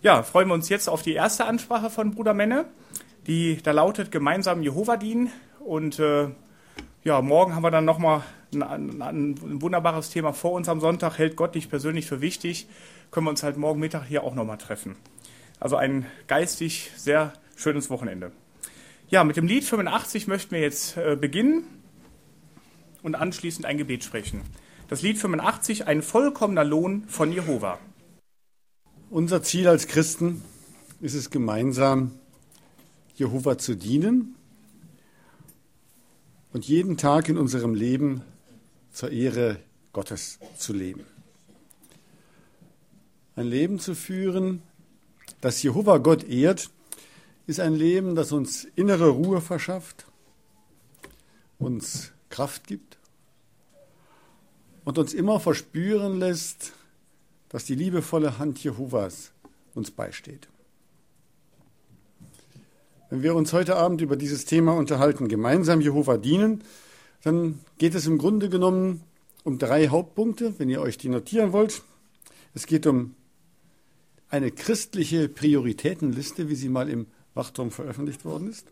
Ja, freuen wir uns jetzt auf die erste Ansprache von Bruder Menne, die da lautet gemeinsam Jehova dienen. Und morgen haben wir dann nochmal ein wunderbares Thema vor uns am Sonntag. Hält Gott dich persönlich für wichtig? Können wir uns halt morgen Mittag hier auch nochmal treffen. Also ein geistig sehr schönes Wochenende. Ja, mit dem Lied 85 möchten wir jetzt beginnen und anschließend ein Gebet sprechen. Das Lied 85, ein vollkommener Lohn von Jehova. Unser Ziel als Christen ist es, gemeinsam Jehova zu dienen und jeden Tag in unserem Leben zur Ehre Gottes zu leben. Ein Leben zu führen, das Jehova Gott ehrt, ist ein Leben, das uns innere Ruhe verschafft, uns Kraft gibt und uns immer verspüren lässt, dass die liebevolle Hand Jehovas uns beisteht. Wenn wir uns heute Abend über dieses Thema unterhalten, gemeinsam Jehova dienen, dann geht es im Grunde genommen um 3 Hauptpunkte, wenn ihr euch die notieren wollt. Es geht um eine christliche Prioritätenliste, wie sie mal im Wachturm veröffentlicht worden ist.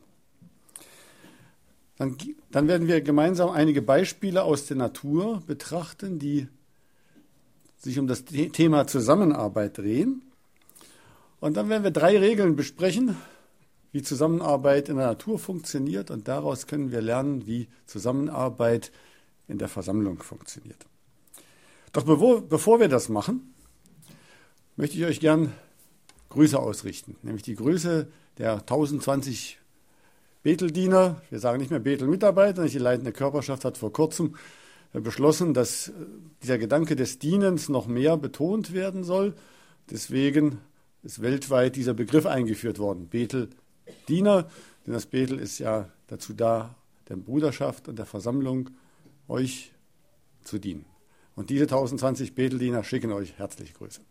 Dann werden wir gemeinsam einige Beispiele aus der Natur betrachten, die sich um das Thema Zusammenarbeit drehen. Und dann werden wir 3 Regeln besprechen, wie Zusammenarbeit in der Natur funktioniert. Und daraus können wir lernen, wie Zusammenarbeit in der Versammlung funktioniert. Doch bevor wir das machen, möchte ich euch gern Grüße ausrichten. Nämlich die Grüße der 1020 Beteldiener. Wir sagen nicht mehr Betelmitarbeiter. Die leitende Körperschaft hat vor kurzem beschlossen, dass dieser Gedanke des Dienens noch mehr betont werden soll. Deswegen ist weltweit dieser Begriff eingeführt worden, Beteldiener, denn das Betel ist ja dazu da, der Bruderschaft und der Versammlung euch zu dienen. Und diese 1020 Beteldiener schicken euch herzliche Grüße.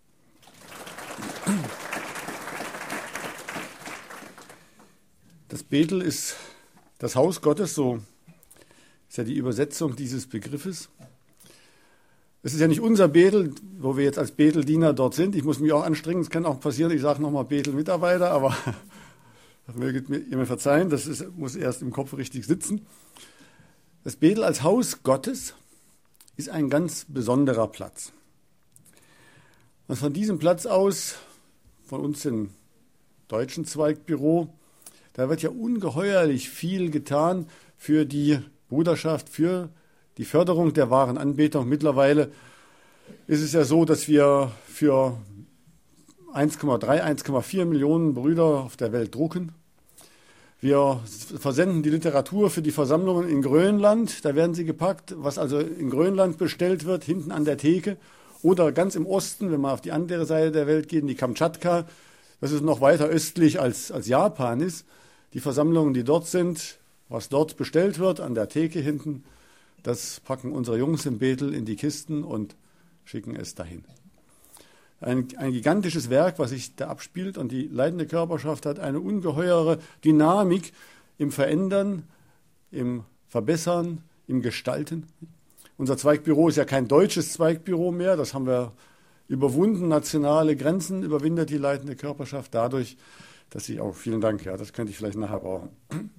Das Betel ist das Haus Gottes, so ist ja die Übersetzung dieses Begriffes. Es ist ja nicht unser Betel, wo wir jetzt als Beteldiener dort sind. Ich muss mich auch anstrengen, es kann auch passieren, ich sage nochmal Betelmitarbeiter, aber das möget ihr mir verzeihen, muss erst im Kopf richtig sitzen. Das Betel als Haus Gottes ist ein ganz besonderer Platz. Und von diesem Platz aus, von uns im deutschen Zweigbüro, da wird ja ungeheuerlich viel getan für die Bruderschaft, für die Förderung der wahren Anbetung. Mittlerweile ist es ja so, dass wir für 1,3, 1,4 Millionen Brüder auf der Welt drucken. Wir versenden die Literatur für die Versammlungen in Grönland. Da werden sie gepackt, was also in Grönland bestellt wird, hinten an der Theke. Oder ganz im Osten, wenn man auf die andere Seite der Welt geht, in die Kamtschatka. Das ist noch weiter östlich als Japan ist. Die Versammlungen, die dort sind, was dort bestellt wird, an der Theke hinten, das packen unsere Jungs im Betel in die Kisten und schicken es dahin. Ein gigantisches Werk, was sich da abspielt, und die leitende Körperschaft hat eine ungeheure Dynamik im Verändern, im Verbessern, im Gestalten. Unser Zweigbüro ist ja kein deutsches Zweigbüro mehr, das haben wir überwunden, nationale Grenzen überwindet die leitende Körperschaft dadurch, dass sie auch, vielen Dank, ja, das könnte ich vielleicht nachher brauchen.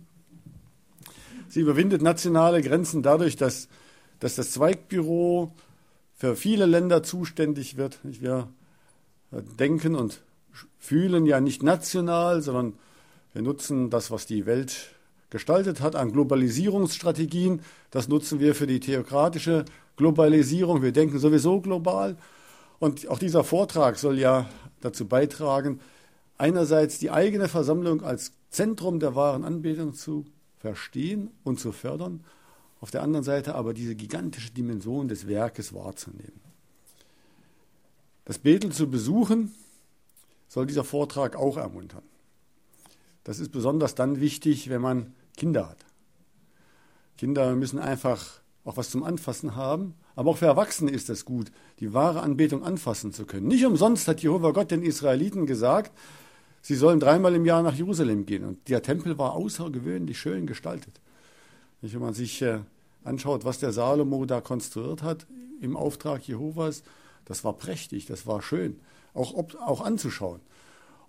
Sie überwindet nationale Grenzen dadurch, dass das Zweigbüro für viele Länder zuständig wird. Wir denken und fühlen ja nicht national, sondern wir nutzen das, was die Welt gestaltet hat, an Globalisierungsstrategien. Das nutzen wir für die theokratische Globalisierung. Wir denken sowieso global. Und auch dieser Vortrag soll ja dazu beitragen, einerseits die eigene Versammlung als Zentrum der wahren Anbetung zu verstehen und zu fördern, auf der anderen Seite aber diese gigantische Dimension des Werkes wahrzunehmen. Das Betel zu besuchen, soll dieser Vortrag auch ermuntern. Das ist besonders dann wichtig, wenn man Kinder hat. Kinder müssen einfach auch was zum Anfassen haben, aber auch für Erwachsene ist es gut, die wahre Anbetung anfassen zu können. Nicht umsonst hat Jehova Gott den Israeliten gesagt, sie sollen 3-mal im Jahr nach Jerusalem gehen. Und der Tempel war außergewöhnlich schön gestaltet. Wenn man sich anschaut, was der Salomo da konstruiert hat im Auftrag Jehovas, das war prächtig, das war schön, auch anzuschauen.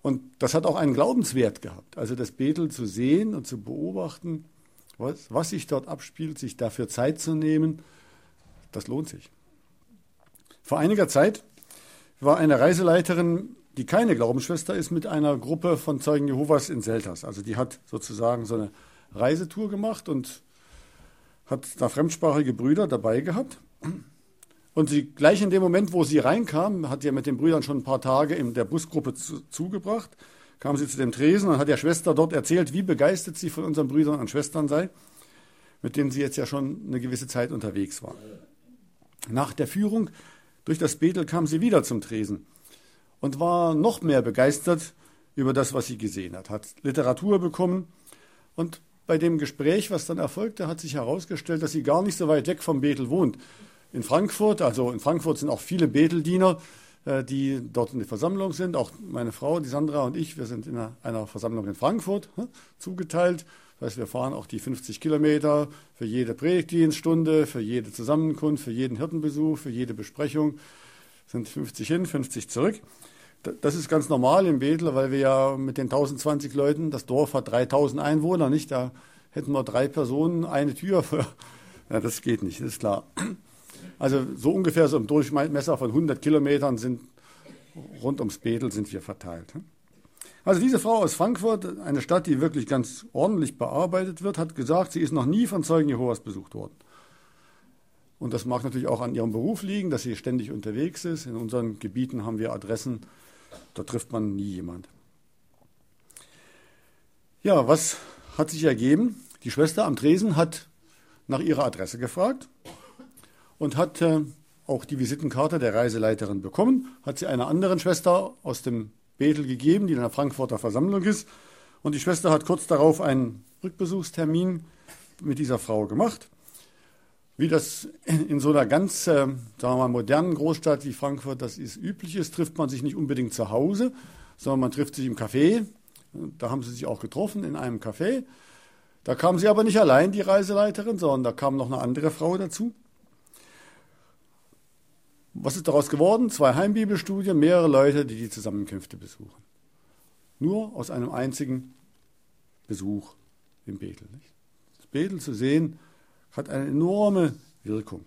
Und das hat auch einen Glaubenswert gehabt. Also das Bethel zu sehen und zu beobachten, was sich dort abspielt, sich dafür Zeit zu nehmen, das lohnt sich. Vor einiger Zeit war eine Reiseleiterin, die keine Glaubensschwester ist, mit einer Gruppe von Zeugen Jehovas in Selters. Also die hat sozusagen so eine Reisetour gemacht und hat da fremdsprachige Brüder dabei gehabt. Und sie, gleich in dem Moment, wo sie reinkam, hat sie ja mit den Brüdern schon ein paar Tage in der Busgruppe zugebracht, kam sie zu dem Tresen und hat der Schwester dort erzählt, wie begeistert sie von unseren Brüdern und Schwestern sei, mit denen sie jetzt ja schon eine gewisse Zeit unterwegs war. Nach der Führung durch das Bethel kam sie wieder zum Tresen und war noch mehr begeistert über das, was sie gesehen hat. Hat Literatur bekommen und bei dem Gespräch, was dann erfolgte, hat sich herausgestellt, dass sie gar nicht so weit weg vom Bethel wohnt. In Frankfurt sind auch viele Betheldiener, die dort in der Versammlung sind. Auch meine Frau, die Sandra und ich, wir sind in einer Versammlung in Frankfurt zugeteilt. Das heißt, wir fahren auch die 50 Kilometer für jede Predigtdienststunde, für jede Zusammenkunft, für jeden Hirtenbesuch, für jede Besprechung. Sind 50 hin, 50 zurück. Das ist ganz normal im Bethel, weil wir ja mit den 1020 Leuten, das Dorf hat 3000 Einwohner, nicht? Da hätten wir 3 Personen, eine Tür. Ja, das geht nicht, das ist klar. Also so ungefähr so im Durchmesser von 100 Kilometern rund ums Bethel sind wir verteilt. Also diese Frau aus Frankfurt, eine Stadt, die wirklich ganz ordentlich bearbeitet wird, hat gesagt, sie ist noch nie von Zeugen Jehovas besucht worden. Und das mag natürlich auch an ihrem Beruf liegen, dass sie ständig unterwegs ist. In unseren Gebieten haben wir Adressen, da trifft man nie jemand. Ja, was hat sich ergeben? Die Schwester am Tresen hat nach ihrer Adresse gefragt und hat auch die Visitenkarte der Reiseleiterin bekommen, hat sie einer anderen Schwester aus dem Bethel gegeben, die in der Frankfurter Versammlung ist. Und die Schwester hat kurz darauf einen Rückbesuchstermin mit dieser Frau gemacht. Wie das in so einer ganz, sagen wir mal, modernen Großstadt wie Frankfurt, das ist üblich ist, trifft man sich nicht unbedingt zu Hause, sondern man trifft sich im Café. Da haben sie sich auch getroffen in einem Café. Da kam sie aber nicht allein, die Reiseleiterin, sondern da kam noch eine andere Frau dazu. Was ist daraus geworden? 2 Heimbibelstudien, mehrere Leute, die Zusammenkünfte besuchen. Nur aus einem einzigen Besuch im Bethel. Das Bethel zu sehen, hat eine enorme Wirkung.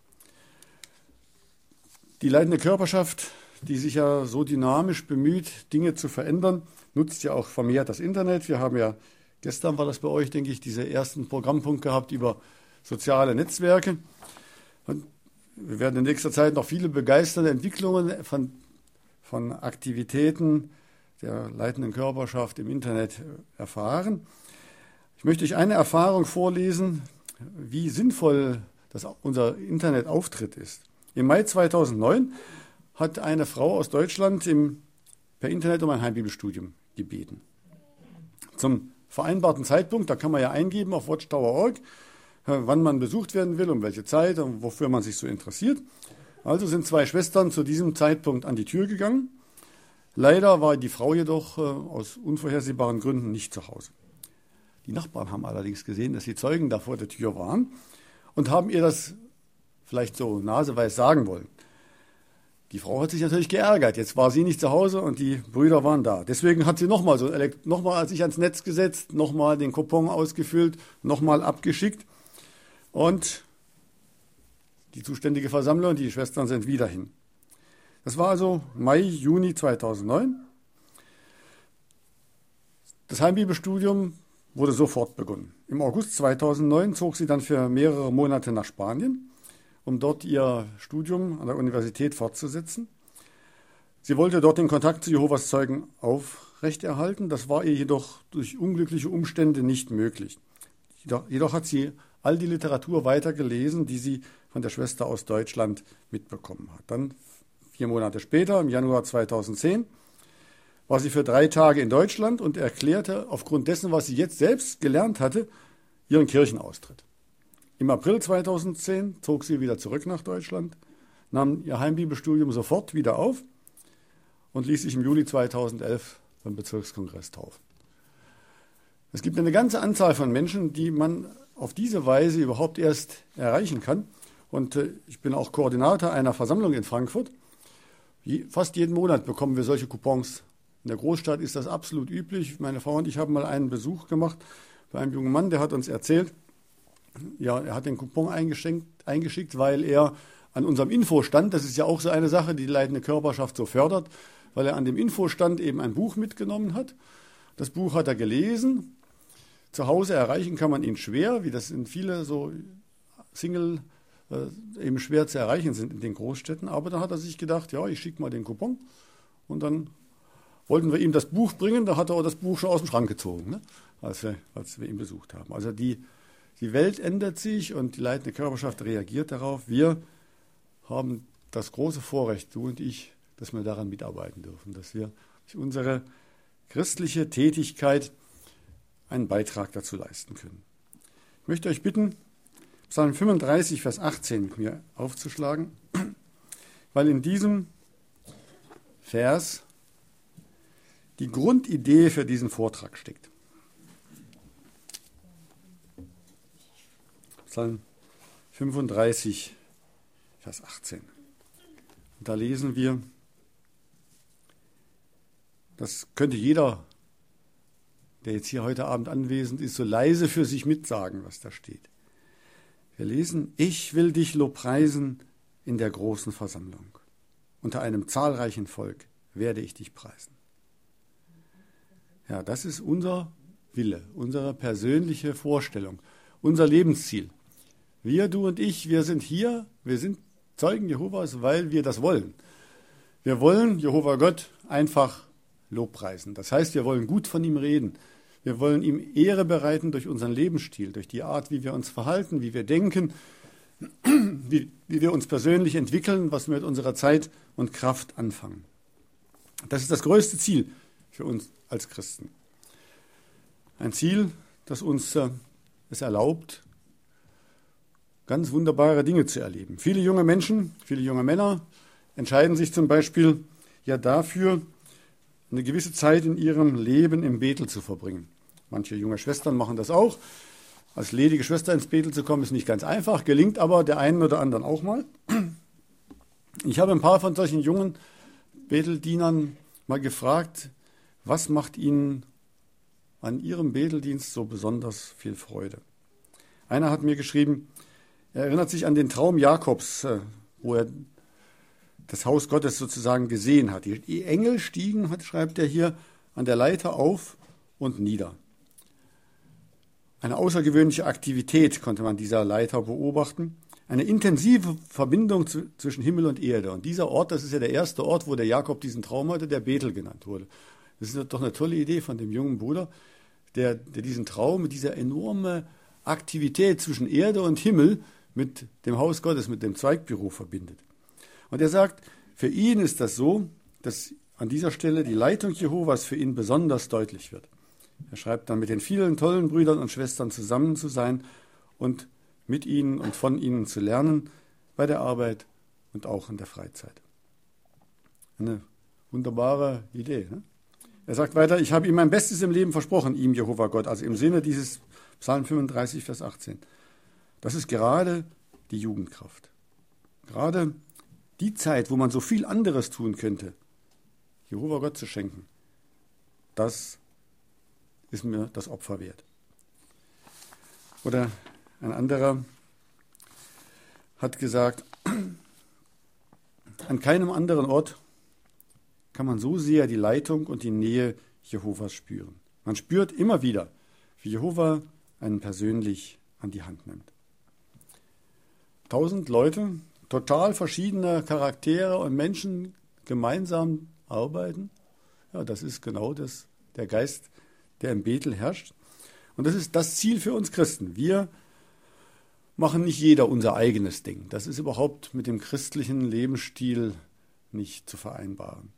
Die leitende Körperschaft, die sich ja so dynamisch bemüht, Dinge zu verändern, nutzt ja auch vermehrt das Internet. Wir haben ja, gestern war das bei euch, denke ich, diesen ersten Programmpunkt gehabt über soziale Netzwerke. Und wir werden in nächster Zeit noch viele begeisternde Entwicklungen von Aktivitäten der leitenden Körperschaft im Internet erfahren. Ich möchte euch eine Erfahrung vorlesen, wie sinnvoll unser Internetauftritt ist. Im Mai 2009 hat eine Frau aus Deutschland per Internet um ein Heimbibelstudium gebeten. Zum vereinbarten Zeitpunkt, da kann man ja eingeben auf watchtower.org, wann man besucht werden will, um welche Zeit und wofür man sich so interessiert. Also sind 2 Schwestern zu diesem Zeitpunkt an die Tür gegangen. Leider war die Frau jedoch aus unvorhersehbaren Gründen nicht zu Hause. Die Nachbarn haben allerdings gesehen, dass die Zeugen da vor der Tür waren und haben ihr das vielleicht so naseweiß sagen wollen. Die Frau hat sich natürlich geärgert. Jetzt war sie nicht zu Hause und die Brüder waren da. Deswegen hat sie nochmal sich ans Netz gesetzt, nochmal den Coupon ausgefüllt, nochmal abgeschickt. Und die zuständige Versammlung, die Schwestern sind wieder hin. Das war also Mai, Juni 2009. Das Heimbibelstudium wurde sofort begonnen. Im August 2009 zog sie dann für mehrere Monate nach Spanien, um dort ihr Studium an der Universität fortzusetzen. Sie wollte dort den Kontakt zu Jehovas Zeugen aufrechterhalten. Das war ihr jedoch durch unglückliche Umstände nicht möglich. Jedoch hat sie all die Literatur weitergelesen, die sie von der Schwester aus Deutschland mitbekommen hat. Dann 4 Monate später, im Januar 2010, war sie für 3 Tage in Deutschland und erklärte aufgrund dessen, was sie jetzt selbst gelernt hatte, ihren Kirchenaustritt. Im April 2010 zog sie wieder zurück nach Deutschland, nahm ihr Heimbibelstudium sofort wieder auf und ließ sich im Juli 2011 beim Bezirkskongress taufen. Es gibt eine ganze Anzahl von Menschen, die man auf diese Weise überhaupt erst erreichen kann. Und ich bin auch Koordinator einer Versammlung in Frankfurt. Fast jeden Monat bekommen wir solche Coupons In der Großstadt ist das absolut üblich. Meine Frau und ich haben mal einen Besuch gemacht bei einem jungen Mann, der hat uns erzählt, ja, er hat den Coupon eingeschickt, weil er an unserem Infostand, das ist ja auch so eine Sache, die die leitende Körperschaft so fördert, weil er an dem Infostand eben ein Buch mitgenommen hat. Das Buch hat er gelesen. Zu Hause erreichen kann man ihn schwer, wie das in viele so Single eben schwer zu erreichen sind in den Großstädten. Aber dann hat er sich gedacht, ja, ich schicke mal den Coupon. Und dann wollten wir ihm das Buch bringen, da hat er das Buch schon aus dem Schrank gezogen, ne? als wir ihn besucht haben. Also die Welt ändert sich und die leitende Körperschaft reagiert darauf. Wir haben das große Vorrecht, du und ich, dass wir daran mitarbeiten dürfen, dass wir durch unsere christliche Tätigkeit einen Beitrag dazu leisten können. Ich möchte euch bitten, Psalm 35, Vers 18 mit mir aufzuschlagen, weil in diesem Vers die Grundidee für diesen Vortrag steckt. Psalm 35, Vers 18. Und da lesen wir, das könnte jeder, der jetzt hier heute Abend anwesend ist, so leise für sich mitsagen, was da steht. Wir lesen, ich will dich lobpreisen in der großen Versammlung. Unter einem zahlreichen Volk werde ich dich preisen. Ja, das ist unser Wille, unsere persönliche Vorstellung, unser Lebensziel. Wir, du und ich, wir sind hier, wir sind Zeugen Jehovas, weil wir das wollen. Wir wollen Jehova Gott einfach lobpreisen. Das heißt, wir wollen gut von ihm reden. Wir wollen ihm Ehre bereiten durch unseren Lebensstil, durch die Art, wie wir uns verhalten, wie wir denken, wie wir uns persönlich entwickeln, was wir mit unserer Zeit und Kraft anfangen. Das ist das größte Ziel für uns als Christen. Ein Ziel, das uns es erlaubt, ganz wunderbare Dinge zu erleben. Viele junge Menschen, viele junge Männer entscheiden sich zum Beispiel ja dafür, eine gewisse Zeit in ihrem Leben im Bethel zu verbringen. Manche junge Schwestern machen das auch. Als ledige Schwester ins Bethel zu kommen, ist nicht ganz einfach, gelingt aber der einen oder anderen auch mal. Ich habe ein paar von solchen jungen Betheldienern mal gefragt, was macht ihnen an ihrem Betheldienst so besonders viel Freude? Einer hat mir geschrieben, er erinnert sich an den Traum Jakobs, wo er das Haus Gottes sozusagen gesehen hat. Die Engel stiegen, schreibt er hier, an der Leiter auf und nieder. Eine außergewöhnliche Aktivität konnte man dieser Leiter beobachten. Eine intensive Verbindung zwischen Himmel und Erde. Und dieser Ort, das ist ja der erste Ort, wo der Jakob diesen Traum hatte, der Bethel genannt wurde. Das ist doch eine tolle Idee von dem jungen Bruder, der diesen Traum mit dieser enormen Aktivität zwischen Erde und Himmel mit dem Haus Gottes, mit dem Zweigbüro verbindet. Und er sagt, für ihn ist das so, dass an dieser Stelle die Leitung Jehovas für ihn besonders deutlich wird. Er schreibt dann, mit den vielen tollen Brüdern und Schwestern zusammen zu sein und mit ihnen und von ihnen zu lernen, bei der Arbeit und auch in der Freizeit. Eine wunderbare Idee. Ne? Er sagt weiter, ich habe ihm mein Bestes im Leben versprochen, ihm Jehova Gott, also im Sinne dieses Psalm 35, Vers 18. Das ist gerade die Jugendkraft. Gerade die Zeit, wo man so viel anderes tun könnte, Jehova Gott zu schenken, das ist mir das Opfer wert. Oder ein anderer hat gesagt, an keinem anderen Ort kann man so sehr die Leitung und die Nähe Jehovas spüren. Man spürt immer wieder, wie Jehova einen persönlich an die Hand nimmt. 1000 Leute, total verschiedene Charaktere und Menschen gemeinsam arbeiten. Ja, das ist genau der Geist, der im Bethel herrscht. Und das ist das Ziel für uns Christen. Wir machen nicht jeder unser eigenes Ding. Das ist überhaupt mit dem christlichen Lebensstil nicht zu vereinbaren.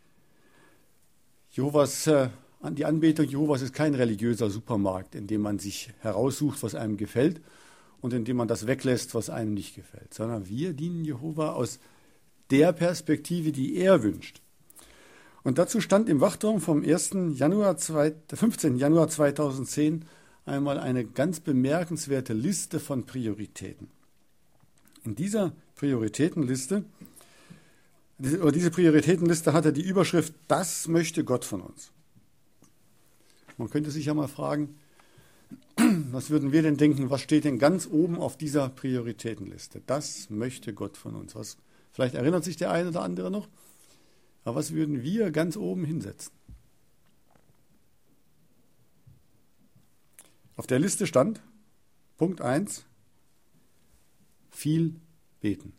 Die Anbetung Jehovas ist kein religiöser Supermarkt, in dem man sich heraussucht, was einem gefällt und in dem man das weglässt, was einem nicht gefällt, sondern wir dienen Jehova aus der Perspektive, die er wünscht. Und dazu stand im Wachturm vom 15. Januar 2010 einmal eine ganz bemerkenswerte Liste von Prioritäten. In dieser Prioritätenliste Diese Prioritätenliste hatte die Überschrift, das möchte Gott von uns. Man könnte sich ja mal fragen, was würden wir denn denken, was steht denn ganz oben auf dieser Prioritätenliste? Das möchte Gott von uns. Vielleicht erinnert sich der eine oder andere noch, aber was würden wir ganz oben hinsetzen? Auf der Liste stand, Punkt 1, viel beten.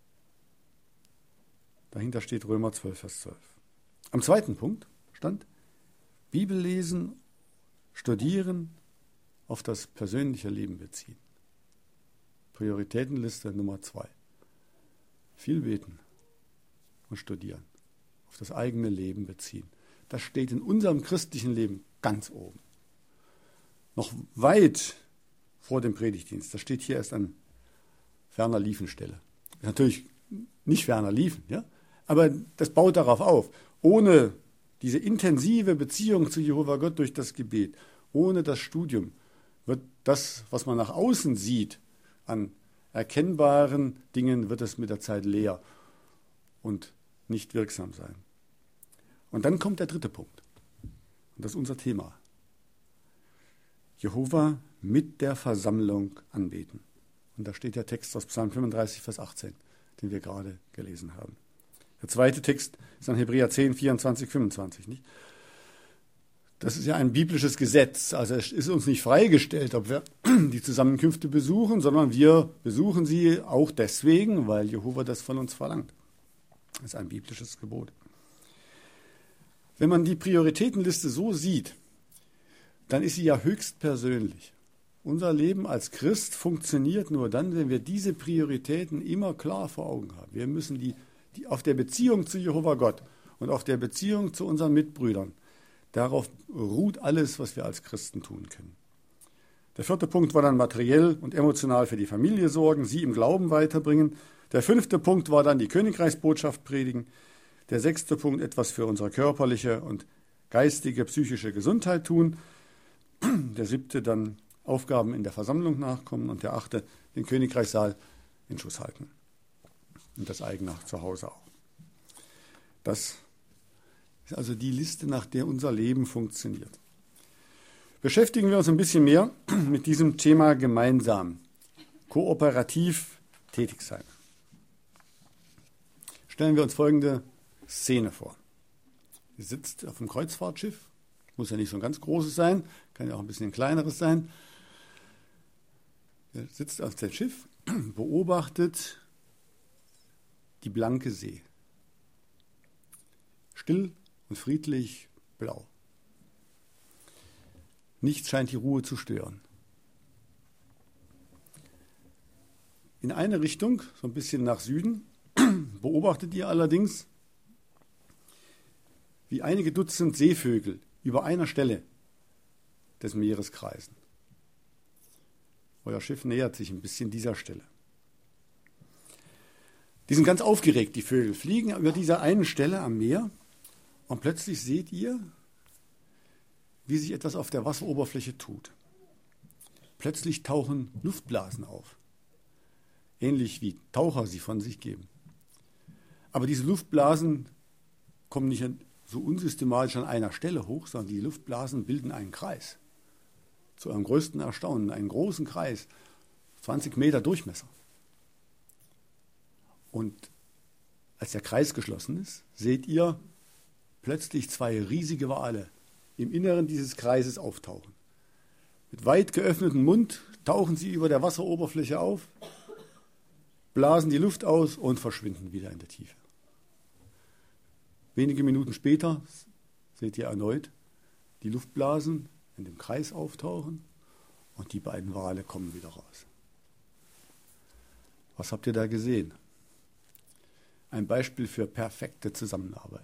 Dahinter steht Römer 12, Vers 12. Am zweiten Punkt stand Bibel lesen, studieren, auf das persönliche Leben beziehen. Prioritätenliste Nummer 2. Viel beten und studieren, auf das eigene Leben beziehen. Das steht in unserem christlichen Leben ganz oben. Noch weit vor dem Predigtdienst. Das steht hier erst an ferner Liefenstelle. Natürlich nicht ferner Liefen, ja? Aber das baut darauf auf. Ohne diese intensive Beziehung zu Jehova Gott durch das Gebet, ohne das Studium, wird das, was man nach außen sieht, an erkennbaren Dingen, wird es mit der Zeit leer und nicht wirksam sein. Und dann kommt der dritte Punkt. Und das ist unser Thema. Jehova mit der Versammlung anbeten. Und da steht der Text aus Psalm 35, Vers 18, den wir gerade gelesen haben. Der zweite Text ist an Hebräer 10, 24, 25. Nicht? Das ist ja ein biblisches Gesetz. Also es ist uns nicht freigestellt, ob wir die Zusammenkünfte besuchen, sondern wir besuchen sie auch deswegen, weil Jehova das von uns verlangt. Das ist ein biblisches Gebot. Wenn man die Prioritätenliste so sieht, dann ist sie ja höchst persönlich. Unser Leben als Christ funktioniert nur dann, wenn wir diese Prioritäten immer klar vor Augen haben. Wir müssen die auf der Beziehung zu Jehova Gott und auf der Beziehung zu unseren Mitbrüdern, darauf ruht alles, was wir als Christen tun können. Der vierte Punkt war dann materiell und emotional für die Familie sorgen, sie im Glauben weiterbringen. Der fünfte Punkt war dann die Königreichsbotschaft predigen. Der sechste Punkt etwas für unsere körperliche und geistige, psychische Gesundheit tun. Der siebte dann Aufgaben in der Versammlung nachkommen und der achte den Königreichssaal in Schuss halten. Und das eigene zu Hause auch. Das ist also die Liste, nach der unser Leben funktioniert. Beschäftigen wir uns ein bisschen mehr mit diesem Thema gemeinsam, kooperativ tätig sein. Stellen wir uns folgende Szene vor. Ihr sitzt auf einem Kreuzfahrtschiff, muss ja nicht so ein ganz großes sein, kann ja auch ein bisschen kleineres sein. Ihr sitzt auf dem Schiff, beobachtet die blanke See. Still und friedlich blau. Nichts scheint die Ruhe zu stören. In eine Richtung, so ein bisschen nach Süden, beobachtet ihr allerdings, wie einige Dutzend Seevögel über einer Stelle des Meeres kreisen. Euer Schiff nähert sich ein bisschen dieser Stelle. Die sind ganz aufgeregt, die Vögel, fliegen über dieser einen Stelle am Meer und plötzlich seht ihr, wie sich etwas auf der Wasseroberfläche tut. Plötzlich tauchen Luftblasen auf, ähnlich wie Taucher sie von sich geben. Aber diese Luftblasen kommen nicht so unsystematisch an einer Stelle hoch, sondern die Luftblasen bilden einen Kreis. Zu eurem größten Erstaunen, einen großen Kreis, 20 Meter Durchmesser. Und als der Kreis geschlossen ist, seht ihr plötzlich zwei riesige Wale im Inneren dieses Kreises auftauchen. Mit weit geöffnetem Mund tauchen sie über der Wasseroberfläche auf, blasen die Luft aus und verschwinden wieder in der Tiefe. Wenige Minuten später seht ihr erneut die Luftblasen in dem Kreis auftauchen und die beiden Wale kommen wieder raus. Was habt ihr da gesehen? Ein Beispiel für perfekte Zusammenarbeit.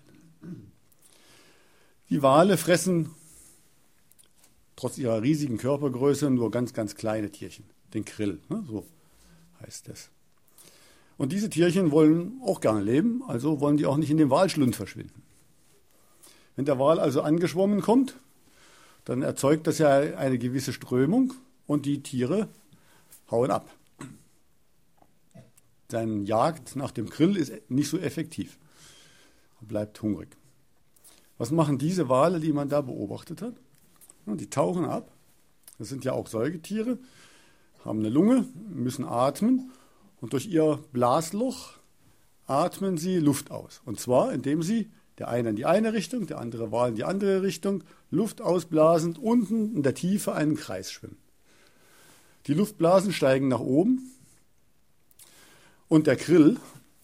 Die Wale fressen trotz ihrer riesigen Körpergröße nur ganz, ganz kleine Tierchen. Den Krill, so heißt es. Und diese Tierchen wollen auch gerne leben, also wollen die auch nicht in dem Walschlund verschwinden. Wenn der Wal also angeschwommen kommt, dann erzeugt das ja eine gewisse Strömung und die Tiere hauen ab. Seine Jagd nach dem Krill ist nicht so effektiv. bleibt hungrig. Was machen diese Wale, die man da beobachtet hat? Die tauchen ab. Das sind ja auch Säugetiere, haben eine Lunge, müssen atmen und durch ihr Blasloch atmen sie Luft aus. Und zwar, indem sie, der eine in die eine Richtung, der andere Wal in die andere Richtung, Luft ausblasend unten in der Tiefe einen Kreis schwimmen. Die Luftblasen steigen nach oben und der Krill,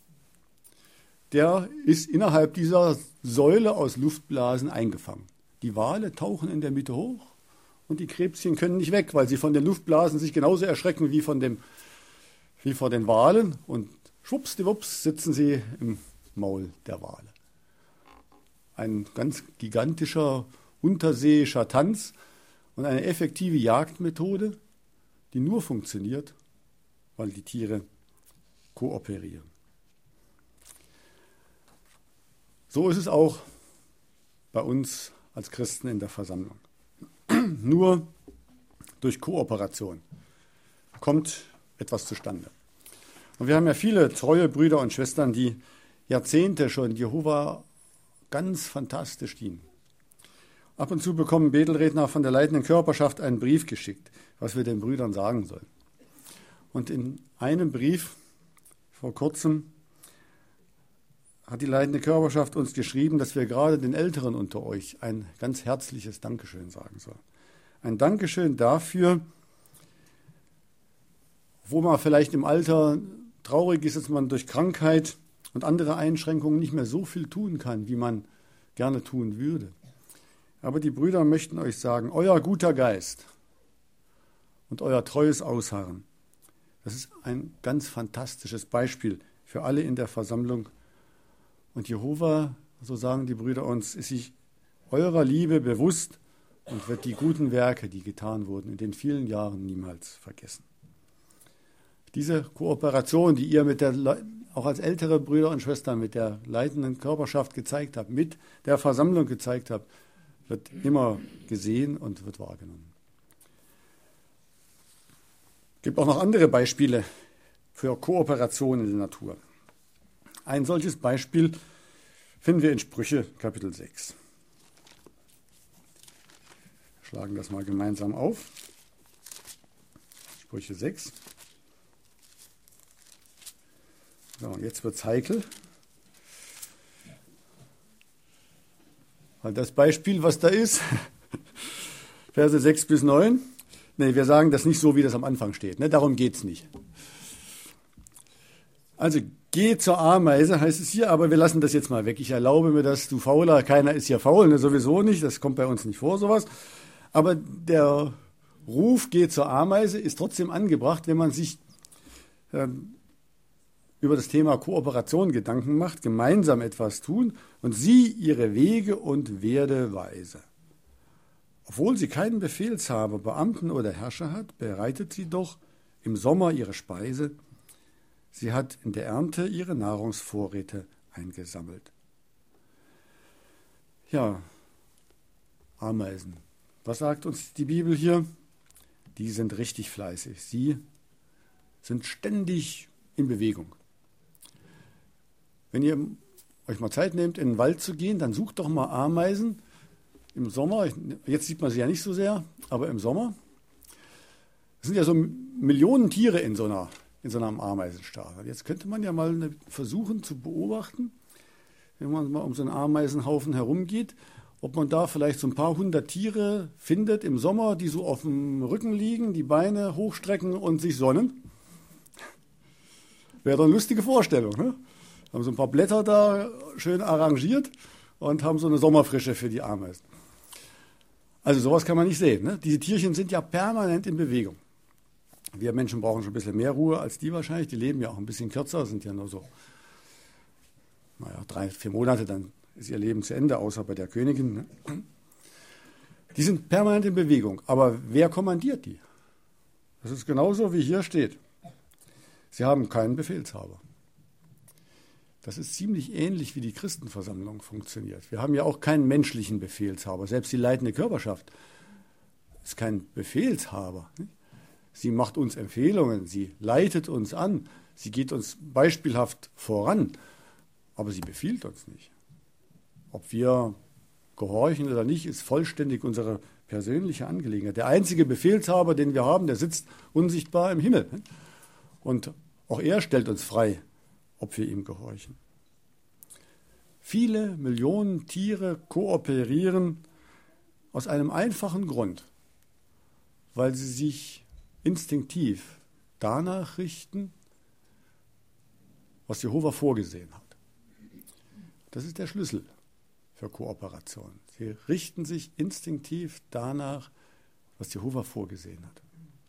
der ist innerhalb dieser Säule aus Luftblasen eingefangen. Die Wale tauchen in der Mitte hoch und die Krebschen können nicht weg, weil sie von den Luftblasen sich genauso erschrecken wie vor den Walen. Und schwuppsdiwupps sitzen sie im Maul der Wale. Ein ganz gigantischer unterseeischer Tanz und eine effektive Jagdmethode, die nur funktioniert, weil die Tiere kooperieren. So ist es auch bei uns als Christen in der Versammlung. Nur durch Kooperation kommt etwas zustande. Und wir haben ja viele treue Brüder und Schwestern, die Jahrzehnte schon Jehova ganz fantastisch dienen. Ab und zu bekommen Betelredner von der leitenden Körperschaft einen Brief geschickt, was wir den Brüdern sagen sollen. Und in einem Brief vor kurzem hat die leitende Körperschaft uns geschrieben, dass wir gerade den Älteren unter euch ein ganz herzliches Dankeschön sagen sollen. Ein Dankeschön dafür, wo man vielleicht im Alter traurig ist, dass man durch Krankheit und andere Einschränkungen nicht mehr so viel tun kann, wie man gerne tun würde. Aber die Brüder möchten euch sagen, euer guter Geist und euer treues Ausharren, das ist ein ganz fantastisches Beispiel für alle in der Versammlung. Und Jehova, so sagen die Brüder uns, ist sich eurer Liebe bewusst und wird die guten Werke, die getan wurden, in den vielen Jahren niemals vergessen. Diese Kooperation, die ihr auch als ältere Brüder und Schwestern mit der leitenden Körperschaft gezeigt habt, mit der Versammlung gezeigt habt, wird immer gesehen und wird wahrgenommen. Es gibt auch noch andere Beispiele für Kooperation in der Natur. Ein solches Beispiel finden wir in Sprüche Kapitel 6. Wir schlagen das mal gemeinsam auf. Sprüche 6. So, und jetzt wird es heikel. Weil das Beispiel, was da ist, Verse 6 bis 9, wir sagen das nicht so, wie das am Anfang steht. Darum geht es nicht. Also, geh zur Ameise, heißt es hier, aber wir lassen das jetzt mal weg. Ich erlaube mir das, du Fauler, keiner ist hier faul, sowieso nicht, das kommt bei uns nicht vor, sowas. Aber der Ruf, geh zur Ameise, ist trotzdem angebracht, wenn man sich über das Thema Kooperation Gedanken macht, gemeinsam etwas tun und sie ihre Wege und werde weise. Obwohl sie keinen Befehlshaber, Beamten oder Herrscher hat, bereitet sie doch im Sommer ihre Speise. Sie hat in der Ernte ihre Nahrungsvorräte eingesammelt. Ja, Ameisen. Was sagt uns die Bibel hier? Die sind richtig fleißig. Sie sind ständig in Bewegung. Wenn ihr euch mal Zeit nehmt, in den Wald zu gehen, dann sucht doch mal Ameisen im Sommer. Jetzt sieht man sie ja nicht so sehr, aber im Sommer. Es sind ja so Millionen Tiere in so einem Ameisenstab. Jetzt könnte man ja mal versuchen zu beobachten, wenn man mal um so einen Ameisenhaufen herumgeht, ob man da vielleicht so ein paar hundert Tiere findet im Sommer, die so auf dem Rücken liegen, die Beine hochstrecken und sich sonnen. Wäre doch eine lustige Vorstellung, ne? Haben so ein paar Blätter da schön arrangiert und haben so eine Sommerfrische für die Ameisen. Also sowas kann man nicht sehen, ne? Diese Tierchen sind ja permanent in Bewegung. Wir Menschen brauchen schon ein bisschen mehr Ruhe als die wahrscheinlich. Die leben ja auch ein bisschen kürzer, sind ja nur so 3-4 Monate, dann ist ihr Leben zu Ende, außer bei der Königin. Ne? Die sind permanent in Bewegung. Aber wer kommandiert die? Das ist genauso, wie hier steht. Sie haben keinen Befehlshaber. Das ist ziemlich ähnlich, wie die Christenversammlung funktioniert. Wir haben ja auch keinen menschlichen Befehlshaber. Selbst die leitende Körperschaft ist kein Befehlshaber. Sie macht uns Empfehlungen, sie leitet uns an, sie geht uns beispielhaft voran, aber sie befiehlt uns nicht. Ob wir gehorchen oder nicht, ist vollständig unsere persönliche Angelegenheit. Der einzige Befehlshaber, den wir haben, der sitzt unsichtbar im Himmel. Und auch er stellt uns frei, ob wir ihm gehorchen. Viele Millionen Tiere kooperieren aus einem einfachen Grund, weil sie sich instinktiv danach richten, was Jehova vorgesehen hat. Das ist der Schlüssel für Kooperation. Sie richten sich instinktiv danach, was Jehova vorgesehen hat.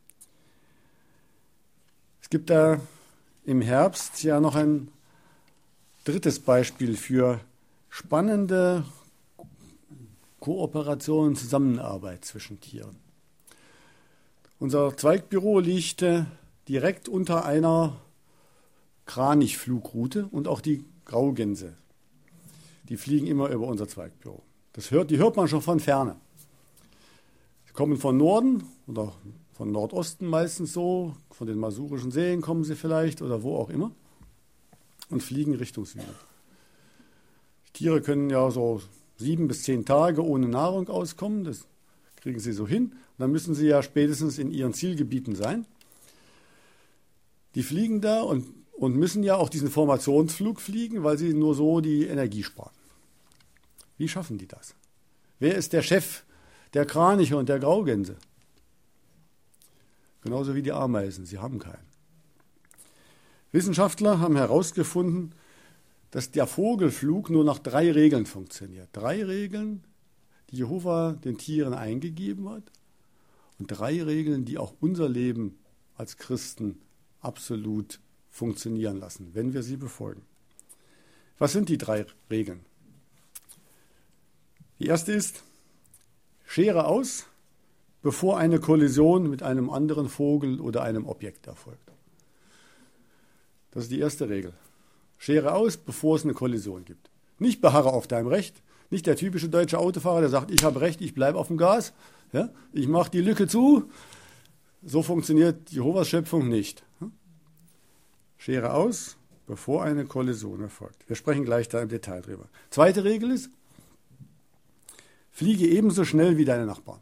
Es gibt da im Herbst ja noch ein drittes Beispiel für spannende Kooperation, Zusammenarbeit zwischen Tieren. Unser Zweigbüro liegt direkt unter einer Kranichflugroute und auch die Graugänse, die fliegen immer über unser Zweigbüro. Die hört man schon von ferne. Sie kommen von Norden oder von Nordosten meistens so, von den Masurischen Seen kommen sie vielleicht oder wo auch immer und fliegen Richtung Süden. Die Tiere können ja so 7 bis 10 Tage ohne Nahrung auskommen, das kriegen sie so hin. Und dann müssen sie ja spätestens in ihren Zielgebieten sein. Die fliegen da und müssen ja auch diesen Formationsflug fliegen, weil sie nur so die Energie sparen. Wie schaffen die das? Wer ist der Chef der Kraniche und der Graugänse? Genauso wie die Ameisen, sie haben keinen. Wissenschaftler haben herausgefunden, dass der Vogelflug nur nach 3 Regeln funktioniert. 3 Regeln, die Jehova den Tieren eingegeben hat und 3 Regeln, die auch unser Leben als Christen absolut funktionieren lassen, wenn wir sie befolgen. Was sind die 3 Regeln? Die erste ist, Schere aus, bevor eine Kollision mit einem anderen Vogel oder einem Objekt erfolgt. Das ist die erste Regel. Schere aus, bevor es eine Kollision gibt. Nicht beharre auf deinem Recht, nicht der typische deutsche Autofahrer, der sagt, ich habe Recht, ich bleibe auf dem Gas, ja, ich mache die Lücke zu. So funktioniert Jehovas Schöpfung nicht. Schere aus, bevor eine Kollision erfolgt. Wir sprechen gleich da im Detail drüber. Zweite Regel ist, fliege ebenso schnell wie deine Nachbarn.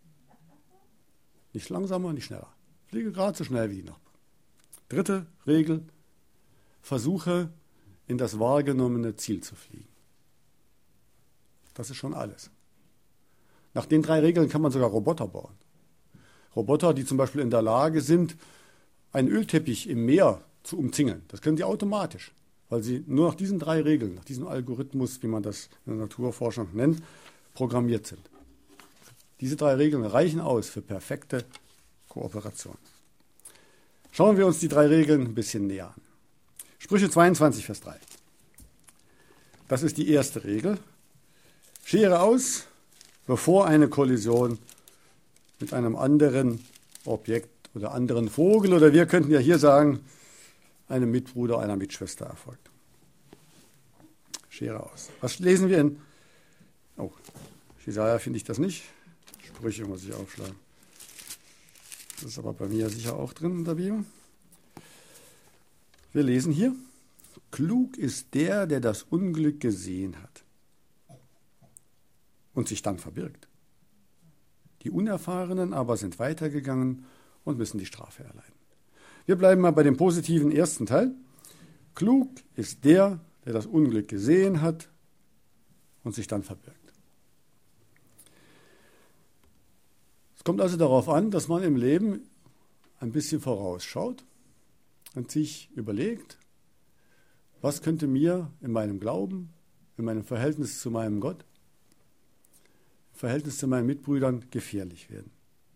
Nicht langsamer, nicht schneller. Fliege gerade so schnell wie die Nachbarn. Dritte Regel, versuche in das wahrgenommene Ziel zu fliegen. Das ist schon alles. Nach den 3 Regeln kann man sogar Roboter bauen. Roboter, die zum Beispiel in der Lage sind, einen Ölteppich im Meer zu umzingeln. Das können sie automatisch, weil sie nur nach diesen 3 Regeln, nach diesem Algorithmus, wie man das in der Naturforschung nennt, programmiert sind. Diese 3 Regeln reichen aus für perfekte Kooperation. Schauen wir uns die 3 Regeln ein bisschen näher an. Sprüche 22, Vers 3. Das ist die erste Regel. Schere aus, bevor eine Kollision mit einem anderen Objekt oder anderen Vogel oder wir könnten ja hier sagen, einem Mitbruder, einer Mitschwester erfolgt. Schere aus. Was lesen wir in Jesaja finde ich das nicht. Sprüche muss ich aufschlagen. Das ist aber bei mir sicher auch drin in der Bibel. Wir lesen hier, klug ist der das Unglück gesehen hat und sich dann verbirgt. Die Unerfahrenen aber sind weitergegangen und müssen die Strafe erleiden. Wir bleiben mal bei dem positiven ersten Teil. Klug ist der das Unglück gesehen hat und sich dann verbirgt. Es kommt also darauf an, dass man im Leben ein bisschen vorausschaut und sich überlegt, was könnte mir in meinem Glauben, in meinem Verhältnis zu meinem Gott, im Verhältnis zu meinen Mitbrüdern gefährlich werden.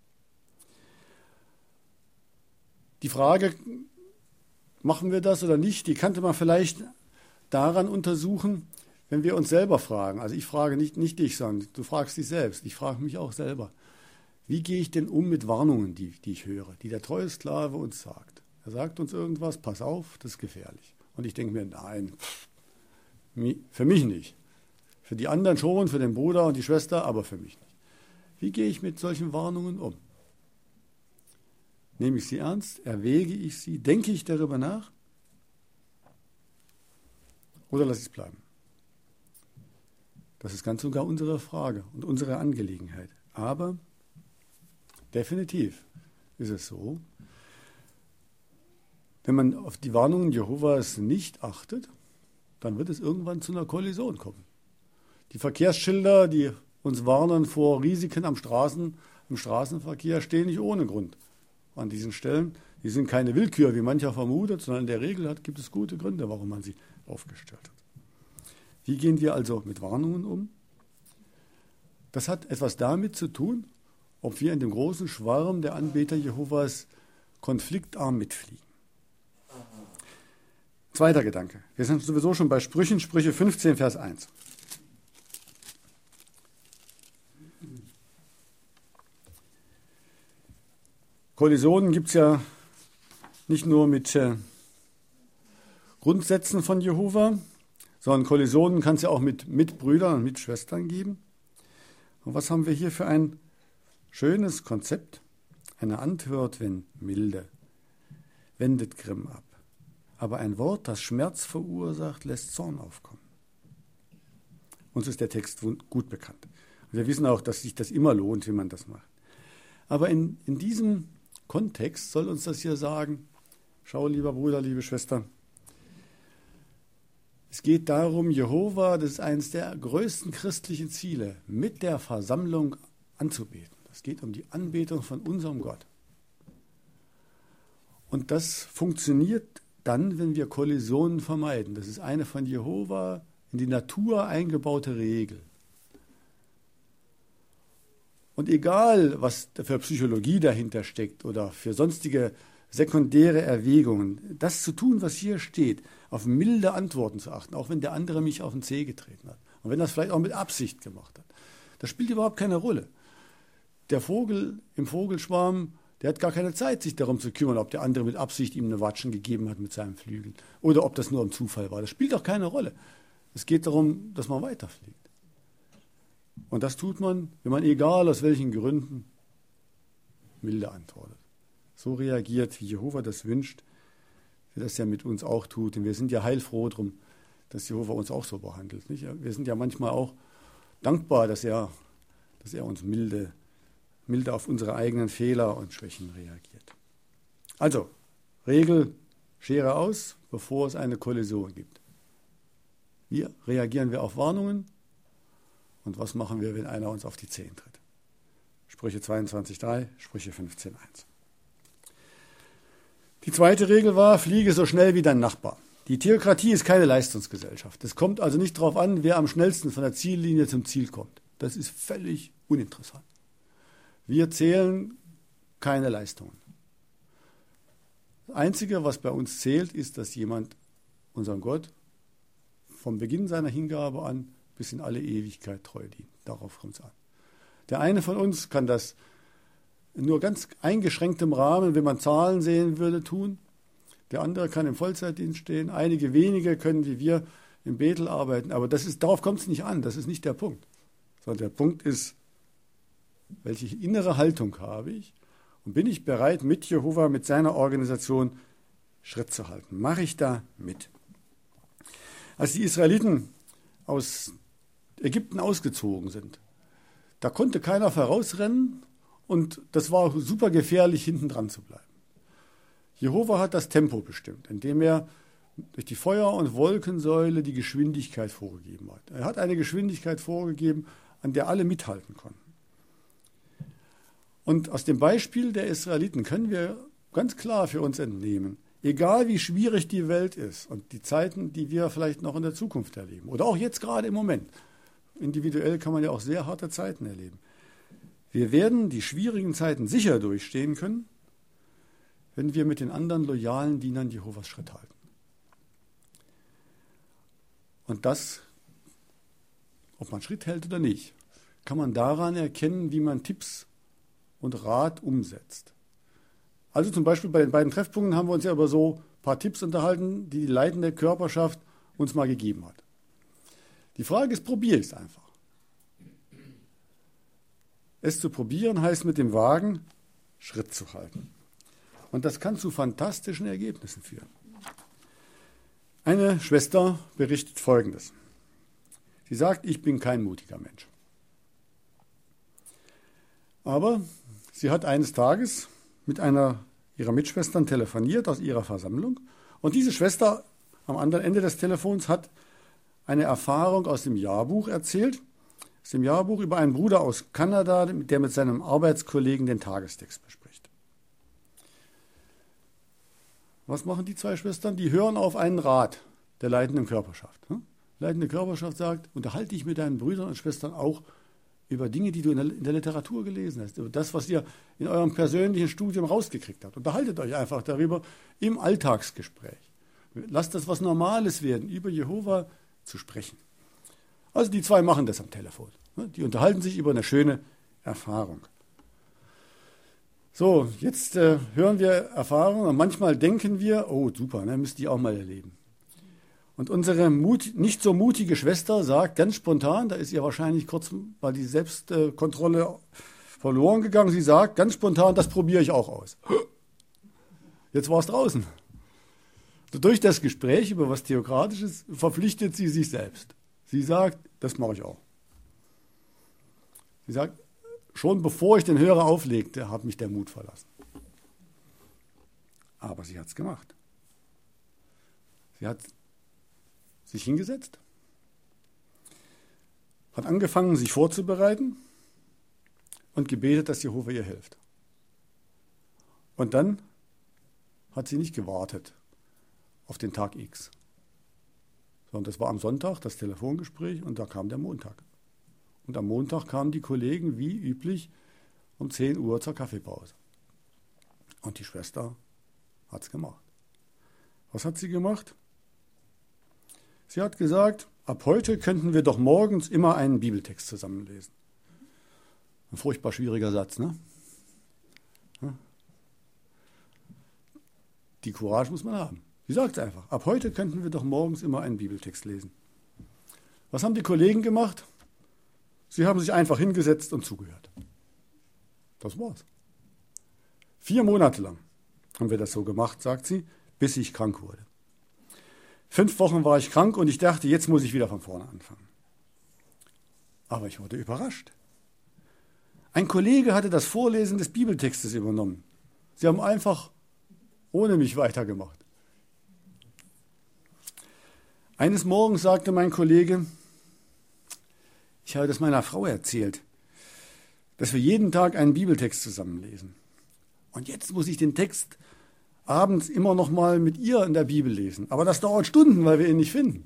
Die Frage, machen wir das oder nicht, die könnte man vielleicht daran untersuchen, wenn wir uns selber fragen. Also ich frage nicht dich, sondern du fragst dich selbst. Ich frage mich auch selber. Wie gehe ich denn um mit Warnungen, die ich höre, die der treue Sklave uns sagt? Er sagt uns irgendwas, pass auf, das ist gefährlich. Und ich denke mir, nein, für mich nicht. Für die anderen schon, für den Bruder und die Schwester, aber für mich nicht. Wie gehe ich mit solchen Warnungen um? Nehme ich sie ernst? Erwäge ich sie? Denke ich darüber nach? Oder lasse ich es bleiben? Das ist ganz und gar unsere Frage und unsere Angelegenheit. Aber definitiv ist es so, wenn man auf die Warnungen Jehovas nicht achtet, dann wird es irgendwann zu einer Kollision kommen. Die Verkehrsschilder, die uns warnen vor Risiken im Straßenverkehr, stehen nicht ohne Grund an diesen Stellen. Die sind keine Willkür, wie mancher vermutet, sondern in der Regel gibt es gute Gründe, warum man sie aufgestellt hat. Wie gehen wir also mit Warnungen um? Das hat etwas damit zu tun, ob wir in dem großen Schwarm der Anbeter Jehovas konfliktarm mitfliegen. Zweiter Gedanke. Wir sind sowieso schon bei Sprüchen, Sprüche 15, Vers 1. Kollisionen gibt es ja nicht nur mit Grundsätzen von Jehova, sondern Kollisionen kann es ja auch mit Mitbrüdern und Mitschwestern geben. Und was haben wir hier für ein schönes Konzept? Eine Antwort, wenn milde, wendet Grimm ab. Aber ein Wort, das Schmerz verursacht, lässt Zorn aufkommen. Uns ist der Text gut bekannt. Wir wissen auch, dass sich das immer lohnt, wie man das macht. Aber in diesem Kontext soll uns das hier sagen, schau, lieber Bruder, liebe Schwester, es geht darum, Jehova, das ist eines der größten christlichen Ziele, mit der Versammlung anzubeten. Es geht um die Anbetung von unserem Gott. Und das funktioniert dann, wenn wir Kollisionen vermeiden. Das ist eine von Jehova in die Natur eingebaute Regel. Und egal, was für Psychologie dahinter steckt oder für sonstige sekundäre Erwägungen, das zu tun, was hier steht, auf milde Antworten zu achten, auch wenn der andere mich auf den Zeh getreten hat und wenn das vielleicht auch mit Absicht gemacht hat, das spielt überhaupt keine Rolle. Der Vogel im Vogelschwarm, der hat gar keine Zeit, sich darum zu kümmern, ob der andere mit Absicht ihm eine Watschen gegeben hat mit seinem Flügel oder ob das nur ein Zufall war. Das spielt auch keine Rolle. Es geht darum, dass man weiterfliegt. Und das tut man, wenn man, egal aus welchen Gründen, milde antwortet. So reagiert, wie Jehova das wünscht, der das ja mit uns auch tut. Und wir sind ja heilfroh drum, dass Jehova uns auch so behandelt. Nicht? Wir sind ja manchmal auch dankbar, dass er uns milde auf unsere eigenen Fehler und Schwächen reagiert. Also, Regel, Schere aus, bevor es eine Kollision gibt. Wie reagieren wir auf Warnungen? Und was machen wir, wenn einer uns auf die Zehen tritt? Sprüche 22,3, Sprüche 15,1. Die zweite Regel war, fliege so schnell wie dein Nachbar. Die Theokratie ist keine Leistungsgesellschaft. Es kommt also nicht darauf an, wer am schnellsten von der Ziellinie zum Ziel kommt. Das ist völlig uninteressant. Wir zählen keine Leistungen. Das Einzige, was bei uns zählt, ist, dass jemand unserem Gott vom Beginn seiner Hingabe an bis in alle Ewigkeit treu dient. Darauf kommt es an. Der eine von uns kann das in nur ganz eingeschränktem Rahmen, wenn man Zahlen sehen würde, tun. Der andere kann im Vollzeitdienst stehen. Einige wenige können wie wir im Bethel arbeiten. Aber darauf kommt es nicht an. Das ist nicht der Punkt. Sondern der Punkt ist, welche innere Haltung habe ich? Und bin ich bereit, mit Jehova, mit seiner Organisation Schritt zu halten? Mache ich da mit? Als die Israeliten aus Ägypten ausgezogen sind, da konnte keiner vorausrennen und das war super gefährlich, hinten dran zu bleiben. Jehova hat das Tempo bestimmt, indem er durch die Feuer- und Wolkensäule die Geschwindigkeit vorgegeben hat. Er hat eine Geschwindigkeit vorgegeben, an der alle mithalten konnten. Und aus dem Beispiel der Israeliten können wir ganz klar für uns entnehmen, egal wie schwierig die Welt ist und die Zeiten, die wir vielleicht noch in der Zukunft erleben oder auch jetzt gerade im Moment, individuell kann man ja auch sehr harte Zeiten erleben. Wir werden die schwierigen Zeiten sicher durchstehen können, wenn wir mit den anderen loyalen Dienern Jehovas Schritt halten. Und das, ob man Schritt hält oder nicht, kann man daran erkennen, wie man Tipps und Rat umsetzt. Also zum Beispiel bei den beiden Treffpunkten haben wir uns ja über so ein paar Tipps unterhalten, die leitende Körperschaft uns mal gegeben hat. Die Frage ist, probiere ich es einfach. Es zu probieren heißt mit dem Wagen Schritt zu halten. Und das kann zu fantastischen Ergebnissen führen. Eine Schwester berichtet Folgendes. Sie sagt, ich bin kein mutiger Mensch. Aber sie hat eines Tages mit einer ihrer Mitschwestern telefoniert aus ihrer Versammlung. Und diese Schwester am anderen Ende des Telefons hat eine Erfahrung aus dem Jahrbuch erzählt. Aus dem Jahrbuch über einen Bruder aus Kanada, der mit seinem Arbeitskollegen den Tagestext bespricht. Was machen die zwei Schwestern? Die hören auf einen Rat der leitenden Körperschaft. Die leitende Körperschaft sagt, unterhalte dich mit deinen Brüdern und Schwestern auch über Dinge, die du in der Literatur gelesen hast, über das, was ihr in eurem persönlichen Studium rausgekriegt habt. Unterhaltet euch einfach darüber im Alltagsgespräch. Lasst das was Normales werden, über Jehova zu sprechen. Also die zwei machen das am Telefon. Die unterhalten sich über eine schöne Erfahrung. So, jetzt hören wir Erfahrungen und manchmal denken wir, oh super, müsst ihr auch mal erleben. Und unsere nicht so mutige Schwester sagt ganz spontan, da ist ihr wahrscheinlich kurz mal die Selbstkontrolle verloren gegangen, sie sagt ganz spontan, das probiere ich auch aus. Jetzt war es draußen. Durch das Gespräch über was Theokratisches verpflichtet sie sich selbst. Sie sagt, das mache ich auch. Sie sagt, schon bevor ich den Hörer auflegte, hat mich der Mut verlassen. Aber sie hat es gemacht. Sie hat sich hingesetzt, hat angefangen, sich vorzubereiten und gebetet, dass Jehova ihr hilft. Und dann hat sie nicht gewartet auf den Tag X, sondern das war am Sonntag das Telefongespräch und da kam der Montag. Und am Montag kamen die Kollegen wie üblich um 10 Uhr zur Kaffeepause. Und die Schwester hat es gemacht. Was hat sie gemacht? Sie hat gesagt, ab heute könnten wir doch morgens immer einen Bibeltext zusammenlesen. Ein furchtbar schwieriger Satz, ne? Die Courage muss man haben. Sie sagt es einfach, ab heute könnten wir doch morgens immer einen Bibeltext lesen. Was haben die Kollegen gemacht? Sie haben sich einfach hingesetzt und zugehört. Das war's. 4 Monate lang haben wir das so gemacht, sagt sie, bis ich krank wurde. 5 Wochen war ich krank und ich dachte, jetzt muss ich wieder von vorne anfangen. Aber ich wurde überrascht. Ein Kollege hatte das Vorlesen des Bibeltextes übernommen. Sie haben einfach ohne mich weitergemacht. Eines Morgens sagte mein Kollege, ich habe das meiner Frau erzählt, dass wir jeden Tag einen Bibeltext zusammenlesen. Und jetzt muss ich den Text abends immer noch mal mit ihr in der Bibel lesen. Aber das dauert Stunden, weil wir ihn nicht finden.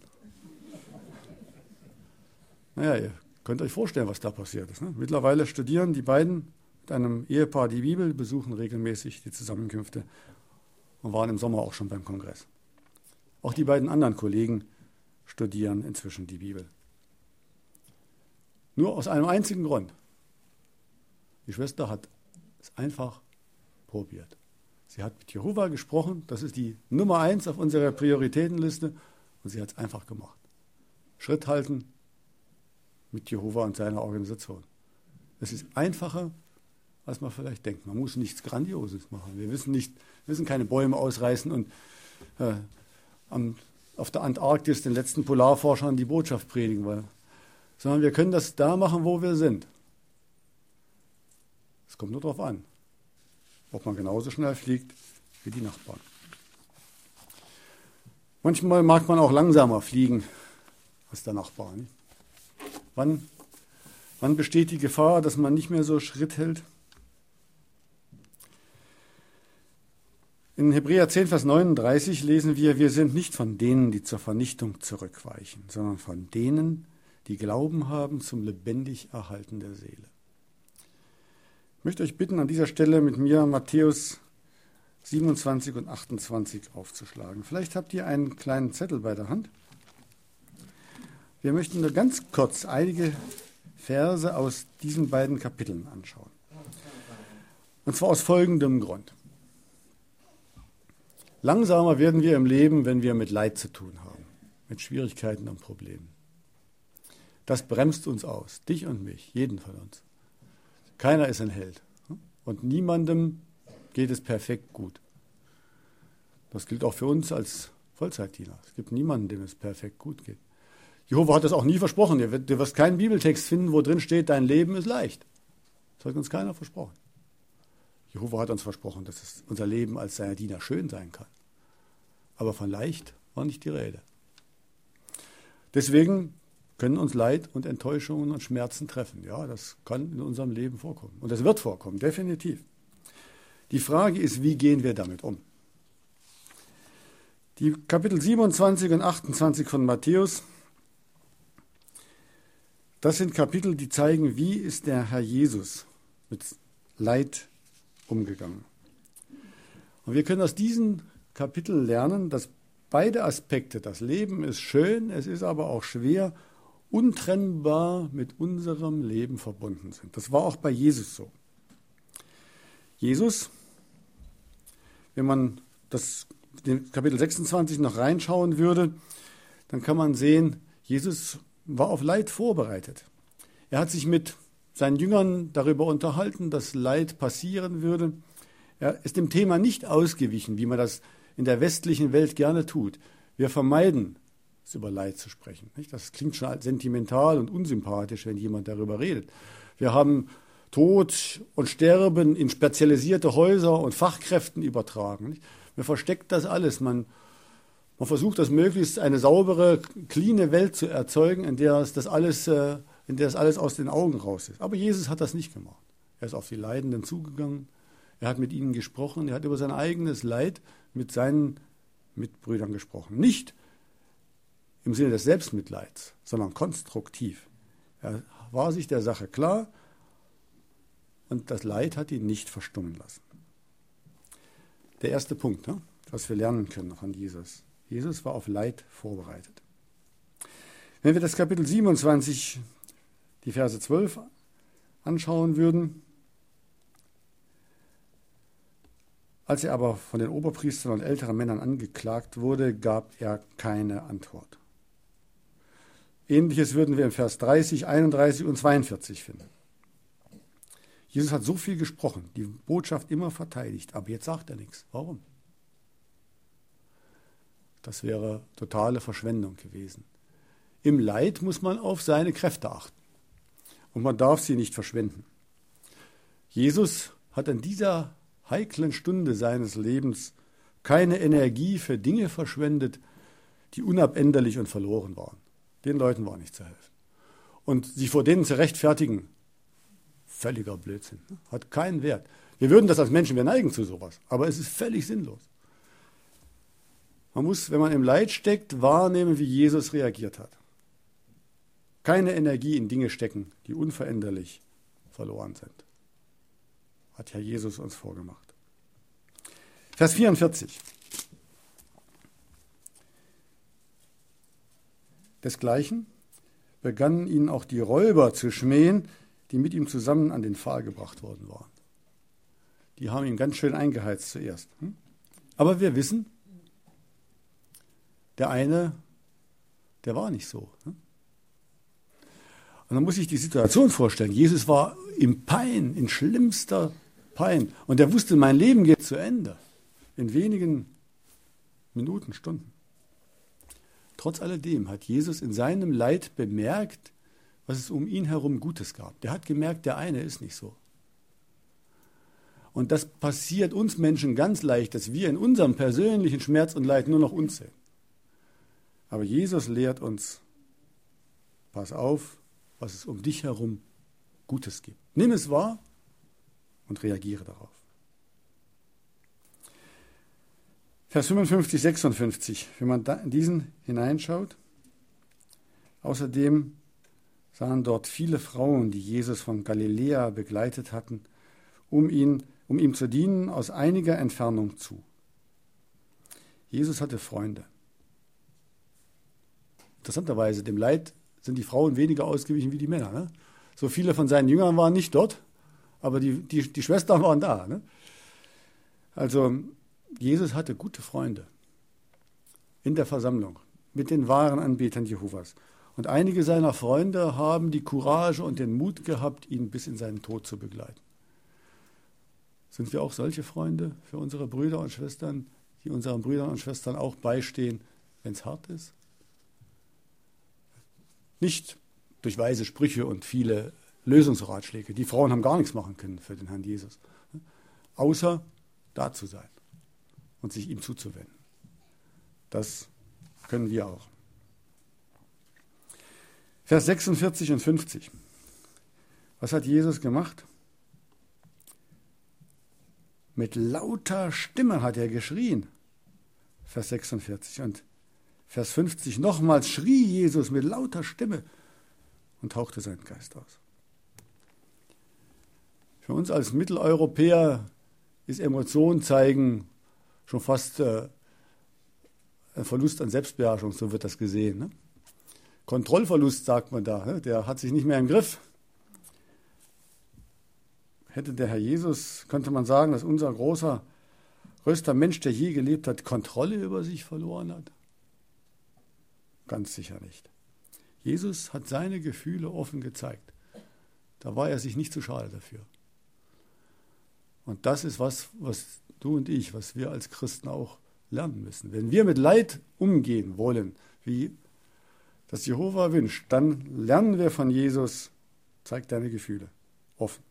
Naja, ihr könnt euch vorstellen, was da passiert ist. Ne? Mittlerweile studieren die beiden mit einem Ehepaar die Bibel, besuchen regelmäßig die Zusammenkünfte und waren im Sommer auch schon beim Kongress. Auch die beiden anderen Kollegen studieren inzwischen die Bibel. Nur aus einem einzigen Grund. Die Schwester hat es einfach probiert. Sie hat mit Jehova gesprochen, das ist die Nummer 1 auf unserer Prioritätenliste und sie hat es einfach gemacht. Schritt halten mit Jehova und seiner Organisation. Es ist einfacher, als man vielleicht denkt. Man muss nichts Grandioses machen. Wir müssen keine Bäume ausreißen und auf der Antarktis den letzten Polarforschern die Botschaft predigen, sondern wir können das da machen, wo wir sind. Es kommt nur darauf an, ob man genauso schnell fliegt wie die Nachbarn. Manchmal mag man auch langsamer fliegen als der Nachbar. Nicht? Wann besteht die Gefahr, dass man nicht mehr so Schritt hält? In Hebräer 10, Vers 39 lesen wir sind nicht von denen, die zur Vernichtung zurückweichen, sondern von denen, die Glauben haben zum lebendig Erhalten der Seele. Ich möchte euch bitten, an dieser Stelle mit mir Matthäus 27 und 28 aufzuschlagen. Vielleicht habt ihr einen kleinen Zettel bei der Hand. Wir möchten nur ganz kurz einige Verse aus diesen beiden Kapiteln anschauen. Und zwar aus folgendem Grund. Langsamer werden wir im Leben, wenn wir mit Leid zu tun haben, mit Schwierigkeiten und Problemen. Das bremst uns aus, dich und mich, jeden von uns. Keiner ist ein Held und niemandem geht es perfekt gut. Das gilt auch für uns als Vollzeitdiener. Es gibt niemanden, dem es perfekt gut geht. Jehova hat das auch nie versprochen. Du wirst keinen Bibeltext finden, wo drin steht, dein Leben ist leicht. Das hat uns keiner versprochen. Jehova hat uns versprochen, dass unser Leben als seiner Diener schön sein kann. Aber von leicht war nicht die Rede. Deswegen können uns Leid und Enttäuschungen und Schmerzen treffen. Ja, das kann in unserem Leben vorkommen. Und das wird vorkommen, definitiv. Die Frage ist, wie gehen wir damit um? Die Kapitel 27 und 28 von Matthäus, das sind Kapitel, die zeigen, wie ist der Herr Jesus mit Leid umgegangen. Und wir können aus diesen Kapiteln lernen, dass beide Aspekte, das Leben ist schön, es ist aber auch schwer, untrennbar mit unserem Leben verbunden sind. Das war auch bei Jesus so. Jesus, wenn man den Kapitel 26 noch reinschauen würde, dann kann man sehen, Jesus war auf Leid vorbereitet. Er hat sich mit seinen Jüngern darüber unterhalten, dass Leid passieren würde. Er ist dem Thema nicht ausgewichen, wie man das in der westlichen Welt gerne tut. Wir vermeiden es, über Leid zu sprechen. Das klingt schon sentimental und unsympathisch, wenn jemand darüber redet. Wir haben Tod und Sterben in spezialisierte Häuser und Fachkräften übertragen. Man versteckt das alles. Man versucht, das möglichst eine saubere, cleane Welt zu erzeugen, in der das alles aus den Augen raus ist. Aber Jesus hat das nicht gemacht. Er ist auf die Leidenden zugegangen. Er hat mit ihnen gesprochen. Er hat über sein eigenes Leid mit seinen Mitbrüdern gesprochen. Nicht im Sinne des Selbstmitleids, sondern konstruktiv. Er war sich der Sache klar und das Leid hat ihn nicht verstummen lassen. Der erste Punkt, was wir lernen können von Jesus. Jesus war auf Leid vorbereitet. Wenn wir das Kapitel 27, die Verse 12 anschauen würden, als er aber von den Oberpriestern und älteren Männern angeklagt wurde, gab er keine Antwort. Ähnliches würden wir in Vers 30, 31 und 42 finden. Jesus hat so viel gesprochen, die Botschaft immer verteidigt, aber jetzt sagt er nichts. Warum? Das wäre totale Verschwendung gewesen. Im Leid muss man auf seine Kräfte achten und man darf sie nicht verschwenden. Jesus hat an dieser heiklen Stunde seines Lebens keine Energie für Dinge verschwendet, die unabänderlich und verloren waren. Den Leuten war nicht zu helfen. Und sich vor denen zu rechtfertigen, völliger Blödsinn, hat keinen Wert. Wir würden das als Menschen, wir neigen zu sowas, aber es ist völlig sinnlos. Man muss, wenn man im Leid steckt, wahrnehmen, wie Jesus reagiert hat. Keine Energie in Dinge stecken, die unveränderlich verloren sind. Hat Herr Jesus uns vorgemacht. Vers 44. Desgleichen begannen ihn auch die Räuber zu schmähen, die mit ihm zusammen an den Pfahl gebracht worden waren. Die haben ihn ganz schön eingeheizt zuerst. Aber wir wissen, der eine, der war nicht so. Und dann muss ich die Situation vorstellen. Jesus war im Pein, in schlimmster Pein. Und er wusste, mein Leben geht zu Ende. In wenigen Minuten, Stunden. Trotz alledem hat Jesus in seinem Leid bemerkt, was es um ihn herum Gutes gab. Der hat gemerkt, der eine ist nicht so. Und das passiert uns Menschen ganz leicht, dass wir in unserem persönlichen Schmerz und Leid nur noch uns sehen. Aber Jesus lehrt uns, pass auf, was es um dich herum Gutes gibt. Nimm es wahr und reagiere darauf. Vers 55, 56, wenn man da in diesen hineinschaut. Außerdem sahen dort viele Frauen, die Jesus von Galiläa begleitet hatten, um ihm zu dienen, aus einiger Entfernung zu. Jesus hatte Freunde. Interessanterweise, dem Leid sind die Frauen weniger ausgewichen wie die Männer. Ne? So viele von seinen Jüngern waren nicht dort, aber die Schwestern waren da. Ne? Also Jesus hatte gute Freunde in der Versammlung mit den wahren Anbetern Jehovas. Und einige seiner Freunde haben die Courage und den Mut gehabt, ihn bis in seinen Tod zu begleiten. Sind wir auch solche Freunde für unsere Brüder und Schwestern, die unseren Brüdern und Schwestern auch beistehen, wenn es hart ist? Nicht durch weise Sprüche und viele Lösungsratschläge. Die Frauen haben gar nichts machen können für den Herrn Jesus, außer da zu sein und sich ihm zuzuwenden. Das können wir auch. Vers 46 und 50. Was hat Jesus gemacht? Mit lauter Stimme hat er geschrien. Vers 46. Und Vers 50 nochmals schrie Jesus mit lauter Stimme und hauchte seinen Geist aus. Für uns als Mitteleuropäer ist Emotionen zeigen schon fast ein Verlust an Selbstbeherrschung, so wird das gesehen. Ne? Kontrollverlust, sagt man da, ne? Der hat sich nicht mehr im Griff. Hätte der Herr Jesus, könnte man sagen, dass unser größter Mensch, der je gelebt hat, Kontrolle über sich verloren hat? Ganz sicher nicht. Jesus hat seine Gefühle offen gezeigt. Da war er sich nicht zu schade dafür. Und das ist was du und ich, was wir als Christen auch lernen müssen. Wenn wir mit Leid umgehen wollen, wie das Jehova wünscht, dann lernen wir von Jesus, zeig deine Gefühle offen.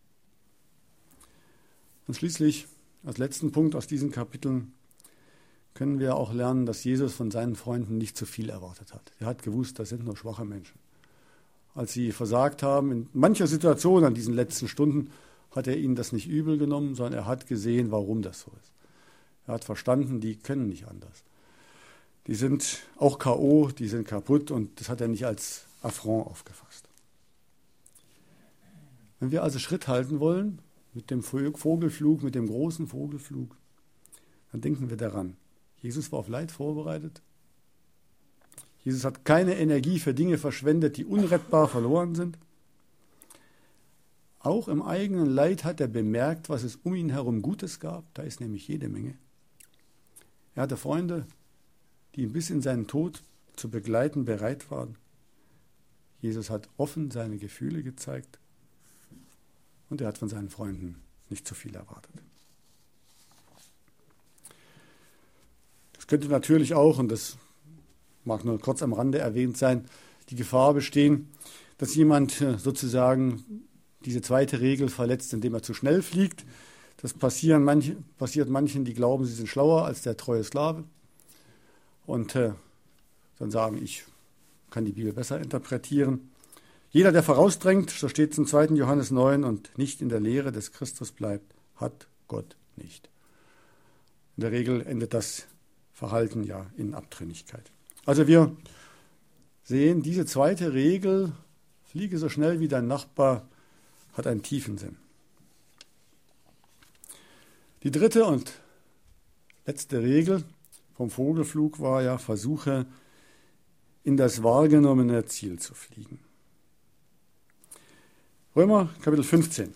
Und schließlich, als letzten Punkt aus diesen Kapiteln, können wir auch lernen, dass Jesus von seinen Freunden nicht zu viel erwartet hat. Er hat gewusst, das sind nur schwache Menschen. Als sie versagt haben, in mancher Situation an diesen letzten Stunden, hat er ihnen das nicht übel genommen, sondern er hat gesehen, warum das so ist. Er hat verstanden, die können nicht anders. Die sind auch K.O., die sind kaputt und das hat er nicht als Affront aufgefasst. Wenn wir also Schritt halten wollen mit dem Vogelflug, mit dem großen Vogelflug, dann denken wir daran. Jesus war auf Leid vorbereitet. Jesus hat keine Energie für Dinge verschwendet, die unrettbar verloren sind. Auch im eigenen Leid hat er bemerkt, was es um ihn herum Gutes gab. Da ist nämlich jede Menge. Er hatte Freunde, die ihn bis in seinen Tod zu begleiten bereit waren. Jesus hat offen seine Gefühle gezeigt und er hat von seinen Freunden nicht zu viel erwartet. Es könnte natürlich auch, und das mag nur kurz am Rande erwähnt sein, die Gefahr bestehen, dass jemand sozusagen diese zweite Regel verletzt, indem er zu schnell fliegt. Das passiert manchen, die glauben, sie sind schlauer als der treue Sklave und dann sagen, ich kann die Bibel besser interpretieren. Jeder, der vorausdrängt, so steht es in 2. Johannes 9, und nicht in der Lehre des Christus bleibt, hat Gott nicht. In der Regel endet das Verhalten ja in Abtrünnigkeit. Also wir sehen, diese zweite Regel, fliege so schnell wie dein Nachbar, hat einen tiefen Sinn. Die dritte und letzte Regel vom Vogelflug war ja, versuche in das wahrgenommene Ziel zu fliegen. Römer Kapitel 15.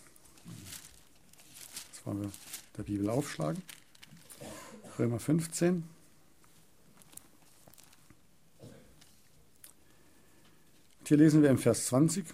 Das wollen wir der Bibel aufschlagen. Römer 15. Und hier lesen wir im Vers 20.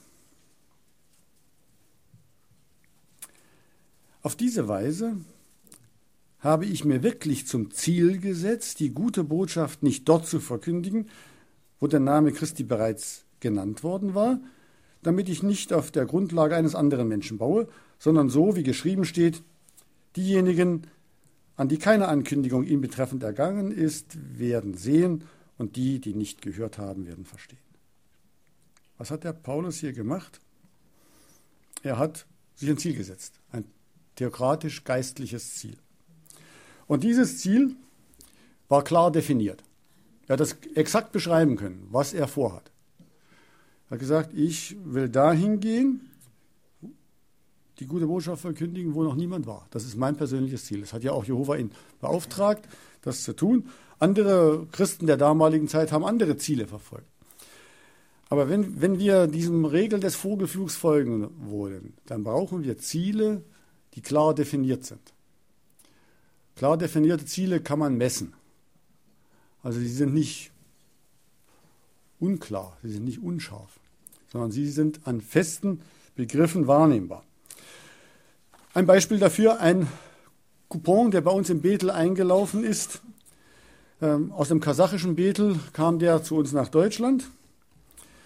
Auf diese Weise habe ich mir wirklich zum Ziel gesetzt, die gute Botschaft nicht dort zu verkündigen, wo der Name Christi bereits genannt worden war, damit ich nicht auf der Grundlage eines anderen Menschen baue, sondern so, wie geschrieben steht, diejenigen, an die keine Ankündigung ihn betreffend ergangen ist, werden sehen, und die, die nicht gehört haben, werden verstehen. Was hat der Paulus hier gemacht? Er hat sich ein Ziel gesetzt, ein theokratisch-geistliches Ziel. Und dieses Ziel war klar definiert. Er hat das exakt beschreiben können, was er vorhat. Er hat gesagt, ich will dahin gehen, die gute Botschaft verkündigen, wo noch niemand war. Das ist mein persönliches Ziel. Das hat ja auch Jehova ihn beauftragt, das zu tun. Andere Christen der damaligen Zeit haben andere Ziele verfolgt. Aber wenn wir diesem Regel des Vogelflugs folgen wollen, dann brauchen wir Ziele, die klar definiert sind. Klar definierte Ziele kann man messen. Also sie sind nicht unklar, sie sind nicht unscharf, sondern sie sind an festen Begriffen wahrnehmbar. Ein Beispiel dafür, ein Coupon, der bei uns im Bethel eingelaufen ist. Aus dem kasachischen Bethel kam der zu uns nach Deutschland.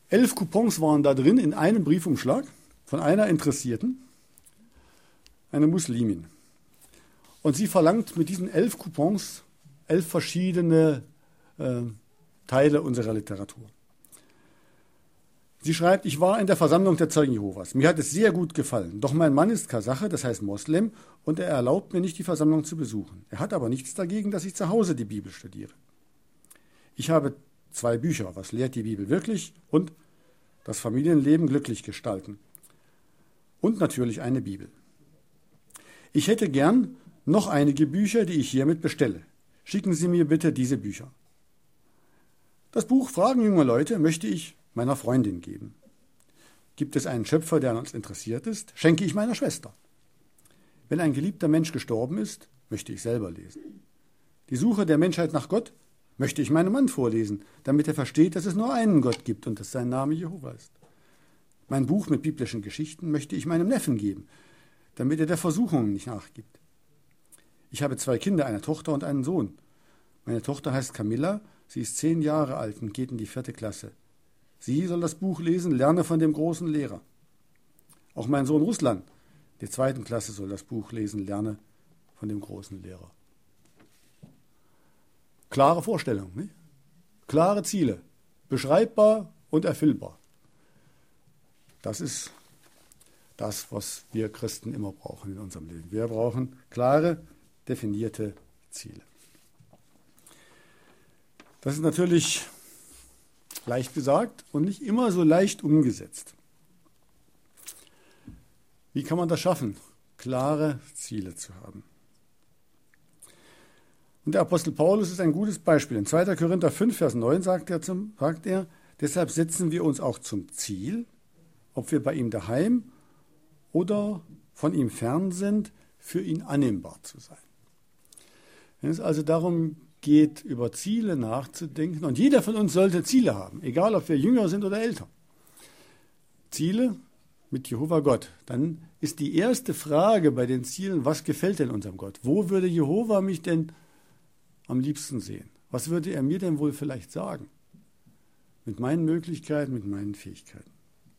11 Coupons waren da drin in einem Briefumschlag von einer Interessierten, eine Muslimin. Und sie verlangt mit diesen 11 Coupons 11 verschiedene Teile unserer Literatur. Sie schreibt, ich war in der Versammlung der Zeugen Jehovas. Mir hat es sehr gut gefallen. Doch mein Mann ist Kasache, das heißt Moslem, und er erlaubt mir nicht, die Versammlung zu besuchen. Er hat aber nichts dagegen, dass ich zu Hause die Bibel studiere. Ich habe 2 Bücher, was lehrt die Bibel wirklich, und das Familienleben glücklich gestalten. Und natürlich eine Bibel. Ich hätte gern noch einige Bücher, die ich hiermit bestelle. Schicken Sie mir bitte diese Bücher. Das Buch Fragen junger Leute möchte ich meiner Freundin geben. Gibt es einen Schöpfer, der an uns interessiert ist, schenke ich meiner Schwester. Wenn ein geliebter Mensch gestorben ist, möchte ich selber lesen. Die Suche der Menschheit nach Gott möchte ich meinem Mann vorlesen, damit er versteht, dass es nur einen Gott gibt und dass sein Name Jehova ist. Mein Buch mit biblischen Geschichten möchte ich meinem Neffen geben, damit er der Versuchung nicht nachgibt. Ich habe 2 Kinder, eine Tochter und einen Sohn. Meine Tochter heißt Camilla, sie ist 10 Jahre alt und geht in die 4. Klasse. Sie soll das Buch lesen, lerne von dem großen Lehrer. Auch mein Sohn Ruslan, der 2. Klasse, soll das Buch lesen, lerne von dem großen Lehrer. Klare Vorstellung, nicht? Klare Ziele, beschreibbar und erfüllbar. Das ist das, was wir Christen immer brauchen in unserem Leben. Wir brauchen klare, definierte Ziele. Das ist natürlich leicht gesagt und nicht immer so leicht umgesetzt. Wie kann man das schaffen, klare Ziele zu haben? Und der Apostel Paulus ist ein gutes Beispiel. In 2. Korinther 5, Vers 9 sagt er, deshalb setzen wir uns auch zum Ziel, ob wir bei ihm daheim oder von ihm fern sind, für ihn annehmbar zu sein. Wenn es also darum geht, über Ziele nachzudenken, und jeder von uns sollte Ziele haben, egal ob wir jünger sind oder älter. Ziele mit Jehova Gott. Dann ist die erste Frage bei den Zielen, was gefällt denn unserem Gott? Wo würde Jehova mich denn am liebsten sehen? Was würde er mir denn wohl vielleicht sagen? Mit meinen Möglichkeiten, mit meinen Fähigkeiten.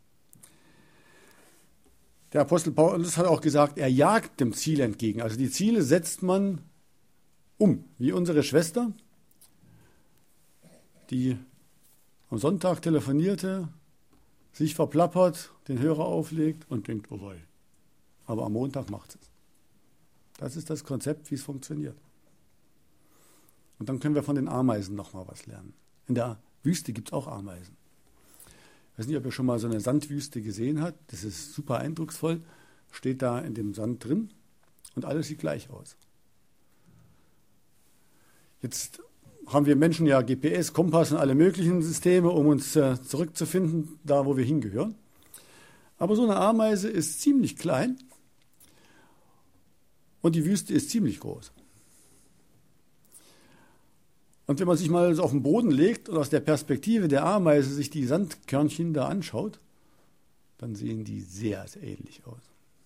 Der Apostel Paulus hat auch gesagt, er jagt dem Ziel entgegen. Also die Ziele setzt man um, wie unsere Schwester, die am Sonntag telefonierte, sich verplappert, den Hörer auflegt und denkt, oh wei. Aber am Montag macht es. Das ist das Konzept, wie es funktioniert. Und dann können wir von den Ameisen nochmal was lernen. In der Wüste gibt es auch Ameisen. Ich weiß nicht, ob ihr schon mal so eine Sandwüste gesehen habt. Das ist super eindrucksvoll. Steht da in dem Sand drin und alles sieht gleich aus. Jetzt haben wir Menschen ja GPS, Kompass und alle möglichen Systeme, um uns zurückzufinden, da wo wir hingehören. Aber so eine Ameise ist ziemlich klein und die Wüste ist ziemlich groß. Und wenn man sich mal so auf den Boden legt und aus der Perspektive der Ameise sich die Sandkörnchen da anschaut, dann sehen die sehr, sehr ähnlich aus.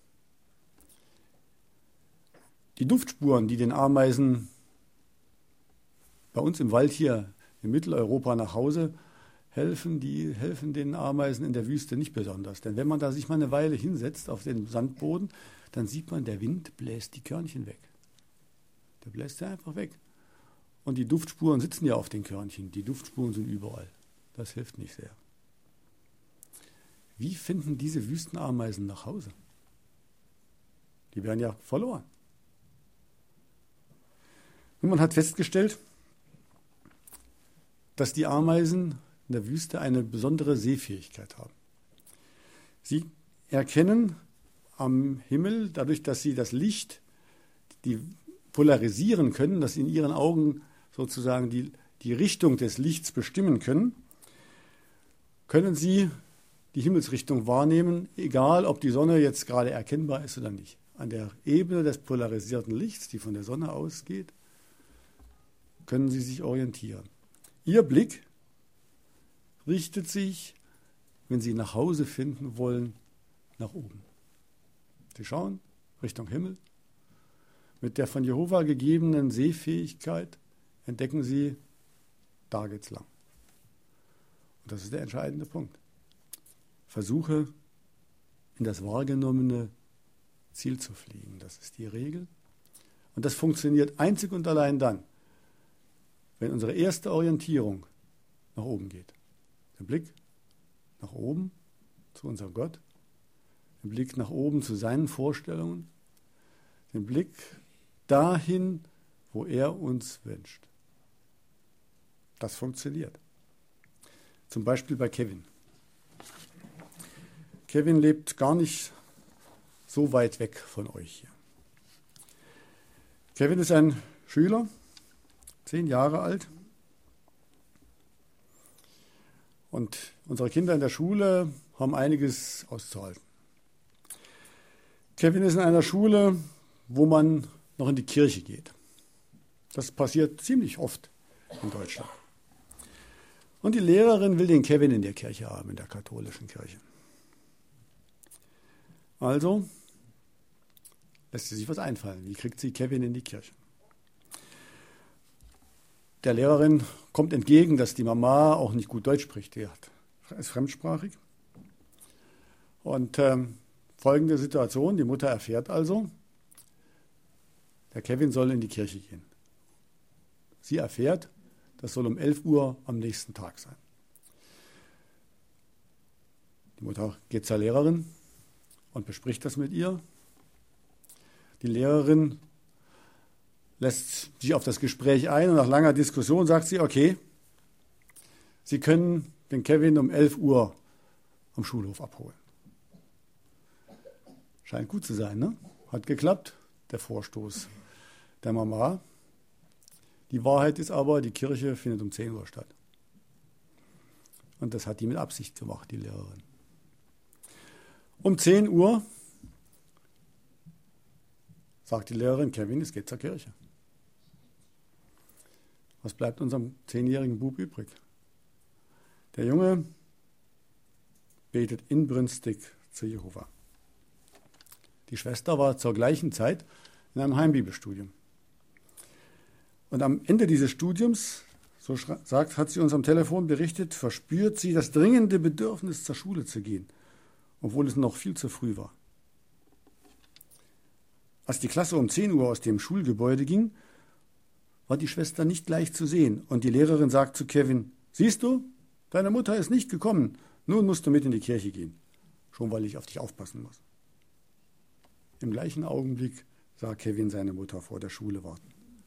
Die Duftspuren, die den Ameisen bei uns im Wald hier in Mitteleuropa nach Hause helfen, die helfen den Ameisen in der Wüste nicht besonders. Denn wenn man da sich mal eine Weile hinsetzt auf den Sandboden, dann sieht man, der Wind bläst die Körnchen weg. Der bläst sie einfach weg. Und die Duftspuren sitzen ja auf den Körnchen. Die Duftspuren sind überall. Das hilft nicht sehr. Wie finden diese Wüstenameisen nach Hause? Die werden ja verloren. Und man hat festgestellt, dass die Ameisen in der Wüste eine besondere Sehfähigkeit haben. Sie erkennen am Himmel, dadurch, dass sie das Licht polarisieren können, dass sie in ihren Augen sozusagen die Richtung des Lichts bestimmen können, können sie die Himmelsrichtung wahrnehmen, egal ob die Sonne jetzt gerade erkennbar ist oder nicht. An der Ebene des polarisierten Lichts, die von der Sonne ausgeht, können sie sich orientieren. Ihr Blick richtet sich, wenn Sie nach Hause finden wollen, nach oben. Sie schauen Richtung Himmel. Mit der von Jehova gegebenen Sehfähigkeit entdecken Sie, da geht's lang. Und das ist der entscheidende Punkt. versuche, in das wahrgenommene Ziel zu fliegen. Das ist die Regel. Und das funktioniert einzig und allein dann, wenn unsere erste Orientierung nach oben geht. Der Blick nach oben zu unserem Gott, der Blick nach oben zu seinen Vorstellungen, den Blick dahin, wo er uns wünscht. Das funktioniert. Zum Beispiel bei Kevin. Kevin lebt gar nicht so weit weg von euch hier. Kevin ist ein Schüler, 10 Jahre alt. Und unsere Kinder in der Schule haben einiges auszuhalten. Kevin ist in einer Schule, wo man noch in die Kirche geht. Das passiert ziemlich oft in Deutschland. Und die Lehrerin will den Kevin in der Kirche haben, in der katholischen Kirche. Also lässt sie sich was einfallen. Wie kriegt sie Kevin in die Kirche? Der Lehrerin kommt entgegen, dass die Mama auch nicht gut Deutsch spricht. Die ist fremdsprachig. Und folgende Situation, die Mutter erfährt also, der Kevin soll in die Kirche gehen. Sie erfährt, das soll um 11 Uhr am nächsten Tag sein. Die Mutter geht zur Lehrerin und bespricht das mit ihr. Die Lehrerin lässt sich auf das Gespräch ein und nach langer Diskussion sagt sie, okay, Sie können den Kevin um 11 Uhr am Schulhof abholen. Scheint gut zu sein, ne? Hat geklappt, der Vorstoß der Mama. Die Wahrheit ist aber, die Kirche findet um 10 Uhr statt. Und das hat die mit Absicht gemacht, die Lehrerin. Um 10 Uhr sagt die Lehrerin, Kevin, es geht zur Kirche. Was bleibt unserem 10-jährigen Bub übrig? Der Junge betet inbrünstig zu Jehova. Die Schwester war zur gleichen Zeit in einem Heimbibelstudium. Und am Ende dieses Studiums, so hat sie uns am Telefon berichtet, verspürt sie das dringende Bedürfnis, zur Schule zu gehen, obwohl es noch viel zu früh war. Als die Klasse um 10 Uhr aus dem Schulgebäude ging, war die Schwester nicht leicht zu sehen. Und die Lehrerin sagt zu Kevin, siehst du, deine Mutter ist nicht gekommen, nun musst du mit in die Kirche gehen, schon weil ich auf dich aufpassen muss. Im gleichen Augenblick sah Kevin seine Mutter vor der Schule warten.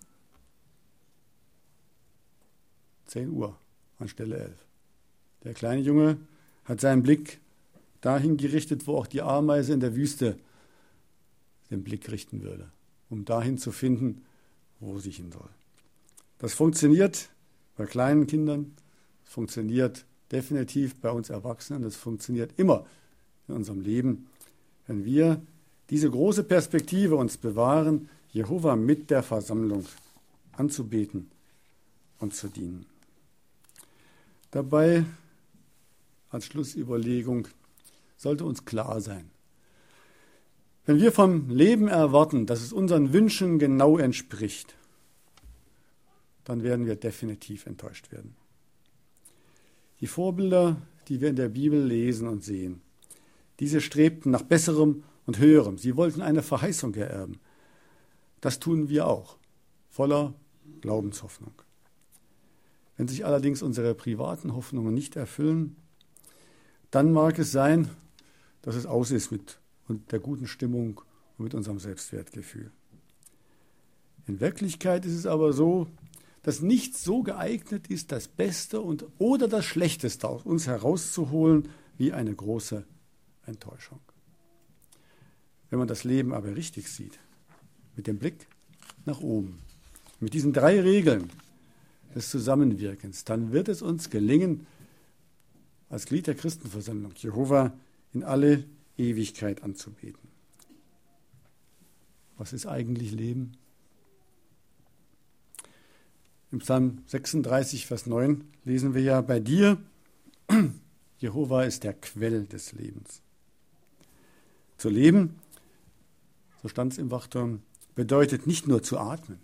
10 Uhr anstelle 11. Der kleine Junge hat seinen Blick dahin gerichtet, wo auch die Ameise in der Wüste den Blick richten würde, um dahin zu finden, wo sie hin soll. Das funktioniert bei kleinen Kindern, das funktioniert definitiv bei uns Erwachsenen, das funktioniert immer in unserem Leben, wenn wir diese große Perspektive uns bewahren, Jehova mit der Versammlung anzubeten und zu dienen. Dabei, als Schlussüberlegung, sollte uns klar sein, wenn wir vom Leben erwarten, dass es unseren Wünschen genau entspricht, dann werden wir definitiv enttäuscht werden. Die Vorbilder, die wir in der Bibel lesen und sehen, diese strebten nach Besserem und Höherem. Sie wollten eine Verheißung ererben. Das tun wir auch, voller Glaubenshoffnung. Wenn sich allerdings unsere privaten Hoffnungen nicht erfüllen, dann mag es sein, dass es aus ist mit der guten Stimmung und mit unserem Selbstwertgefühl. In Wirklichkeit ist es aber so, dass nichts so geeignet ist, das Beste oder das Schlechteste aus uns herauszuholen, wie eine große Enttäuschung. Wenn man das Leben aber richtig sieht, mit dem Blick nach oben, mit diesen 3 Regeln des Zusammenwirkens, dann wird es uns gelingen, als Glied der Christenversammlung Jehova in alle Ewigkeit anzubeten. Was ist eigentlich Leben? Im Psalm 36, Vers 9 lesen wir ja, bei dir, Jehova ist der Quell des Lebens. Zu leben, so stand es im Wachturm, bedeutet nicht nur zu atmen,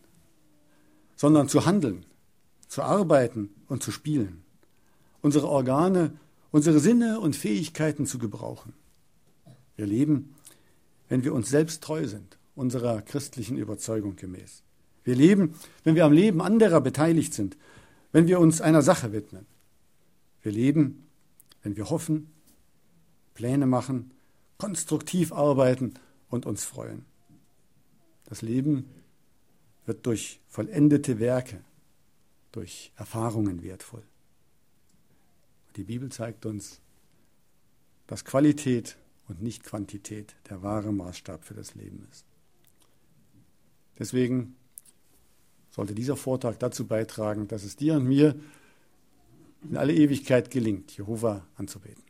sondern zu handeln, zu arbeiten und zu spielen. Unsere Organe unsere Sinne und Fähigkeiten zu gebrauchen. Wir leben, wenn wir uns selbst treu sind, unserer christlichen Überzeugung gemäß. Wir leben, wenn wir am Leben anderer beteiligt sind, wenn wir uns einer Sache widmen. Wir leben, wenn wir hoffen, Pläne machen, konstruktiv arbeiten und uns freuen. Das Leben wird durch vollendete Werke, durch Erfahrungen wertvoll. Die Bibel zeigt uns, dass Qualität und nicht Quantität der wahre Maßstab für das Leben ist. Deswegen sollte dieser Vortrag dazu beitragen, dass es dir und mir in alle Ewigkeit gelingt, Jehova anzubeten.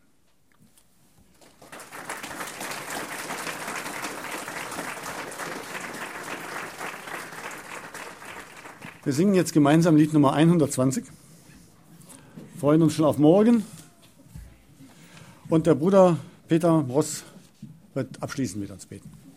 Wir singen jetzt gemeinsam Lied Nummer 120. Freuen uns schon auf morgen. Und der Bruder Peter Bross wird abschließend mit uns beten.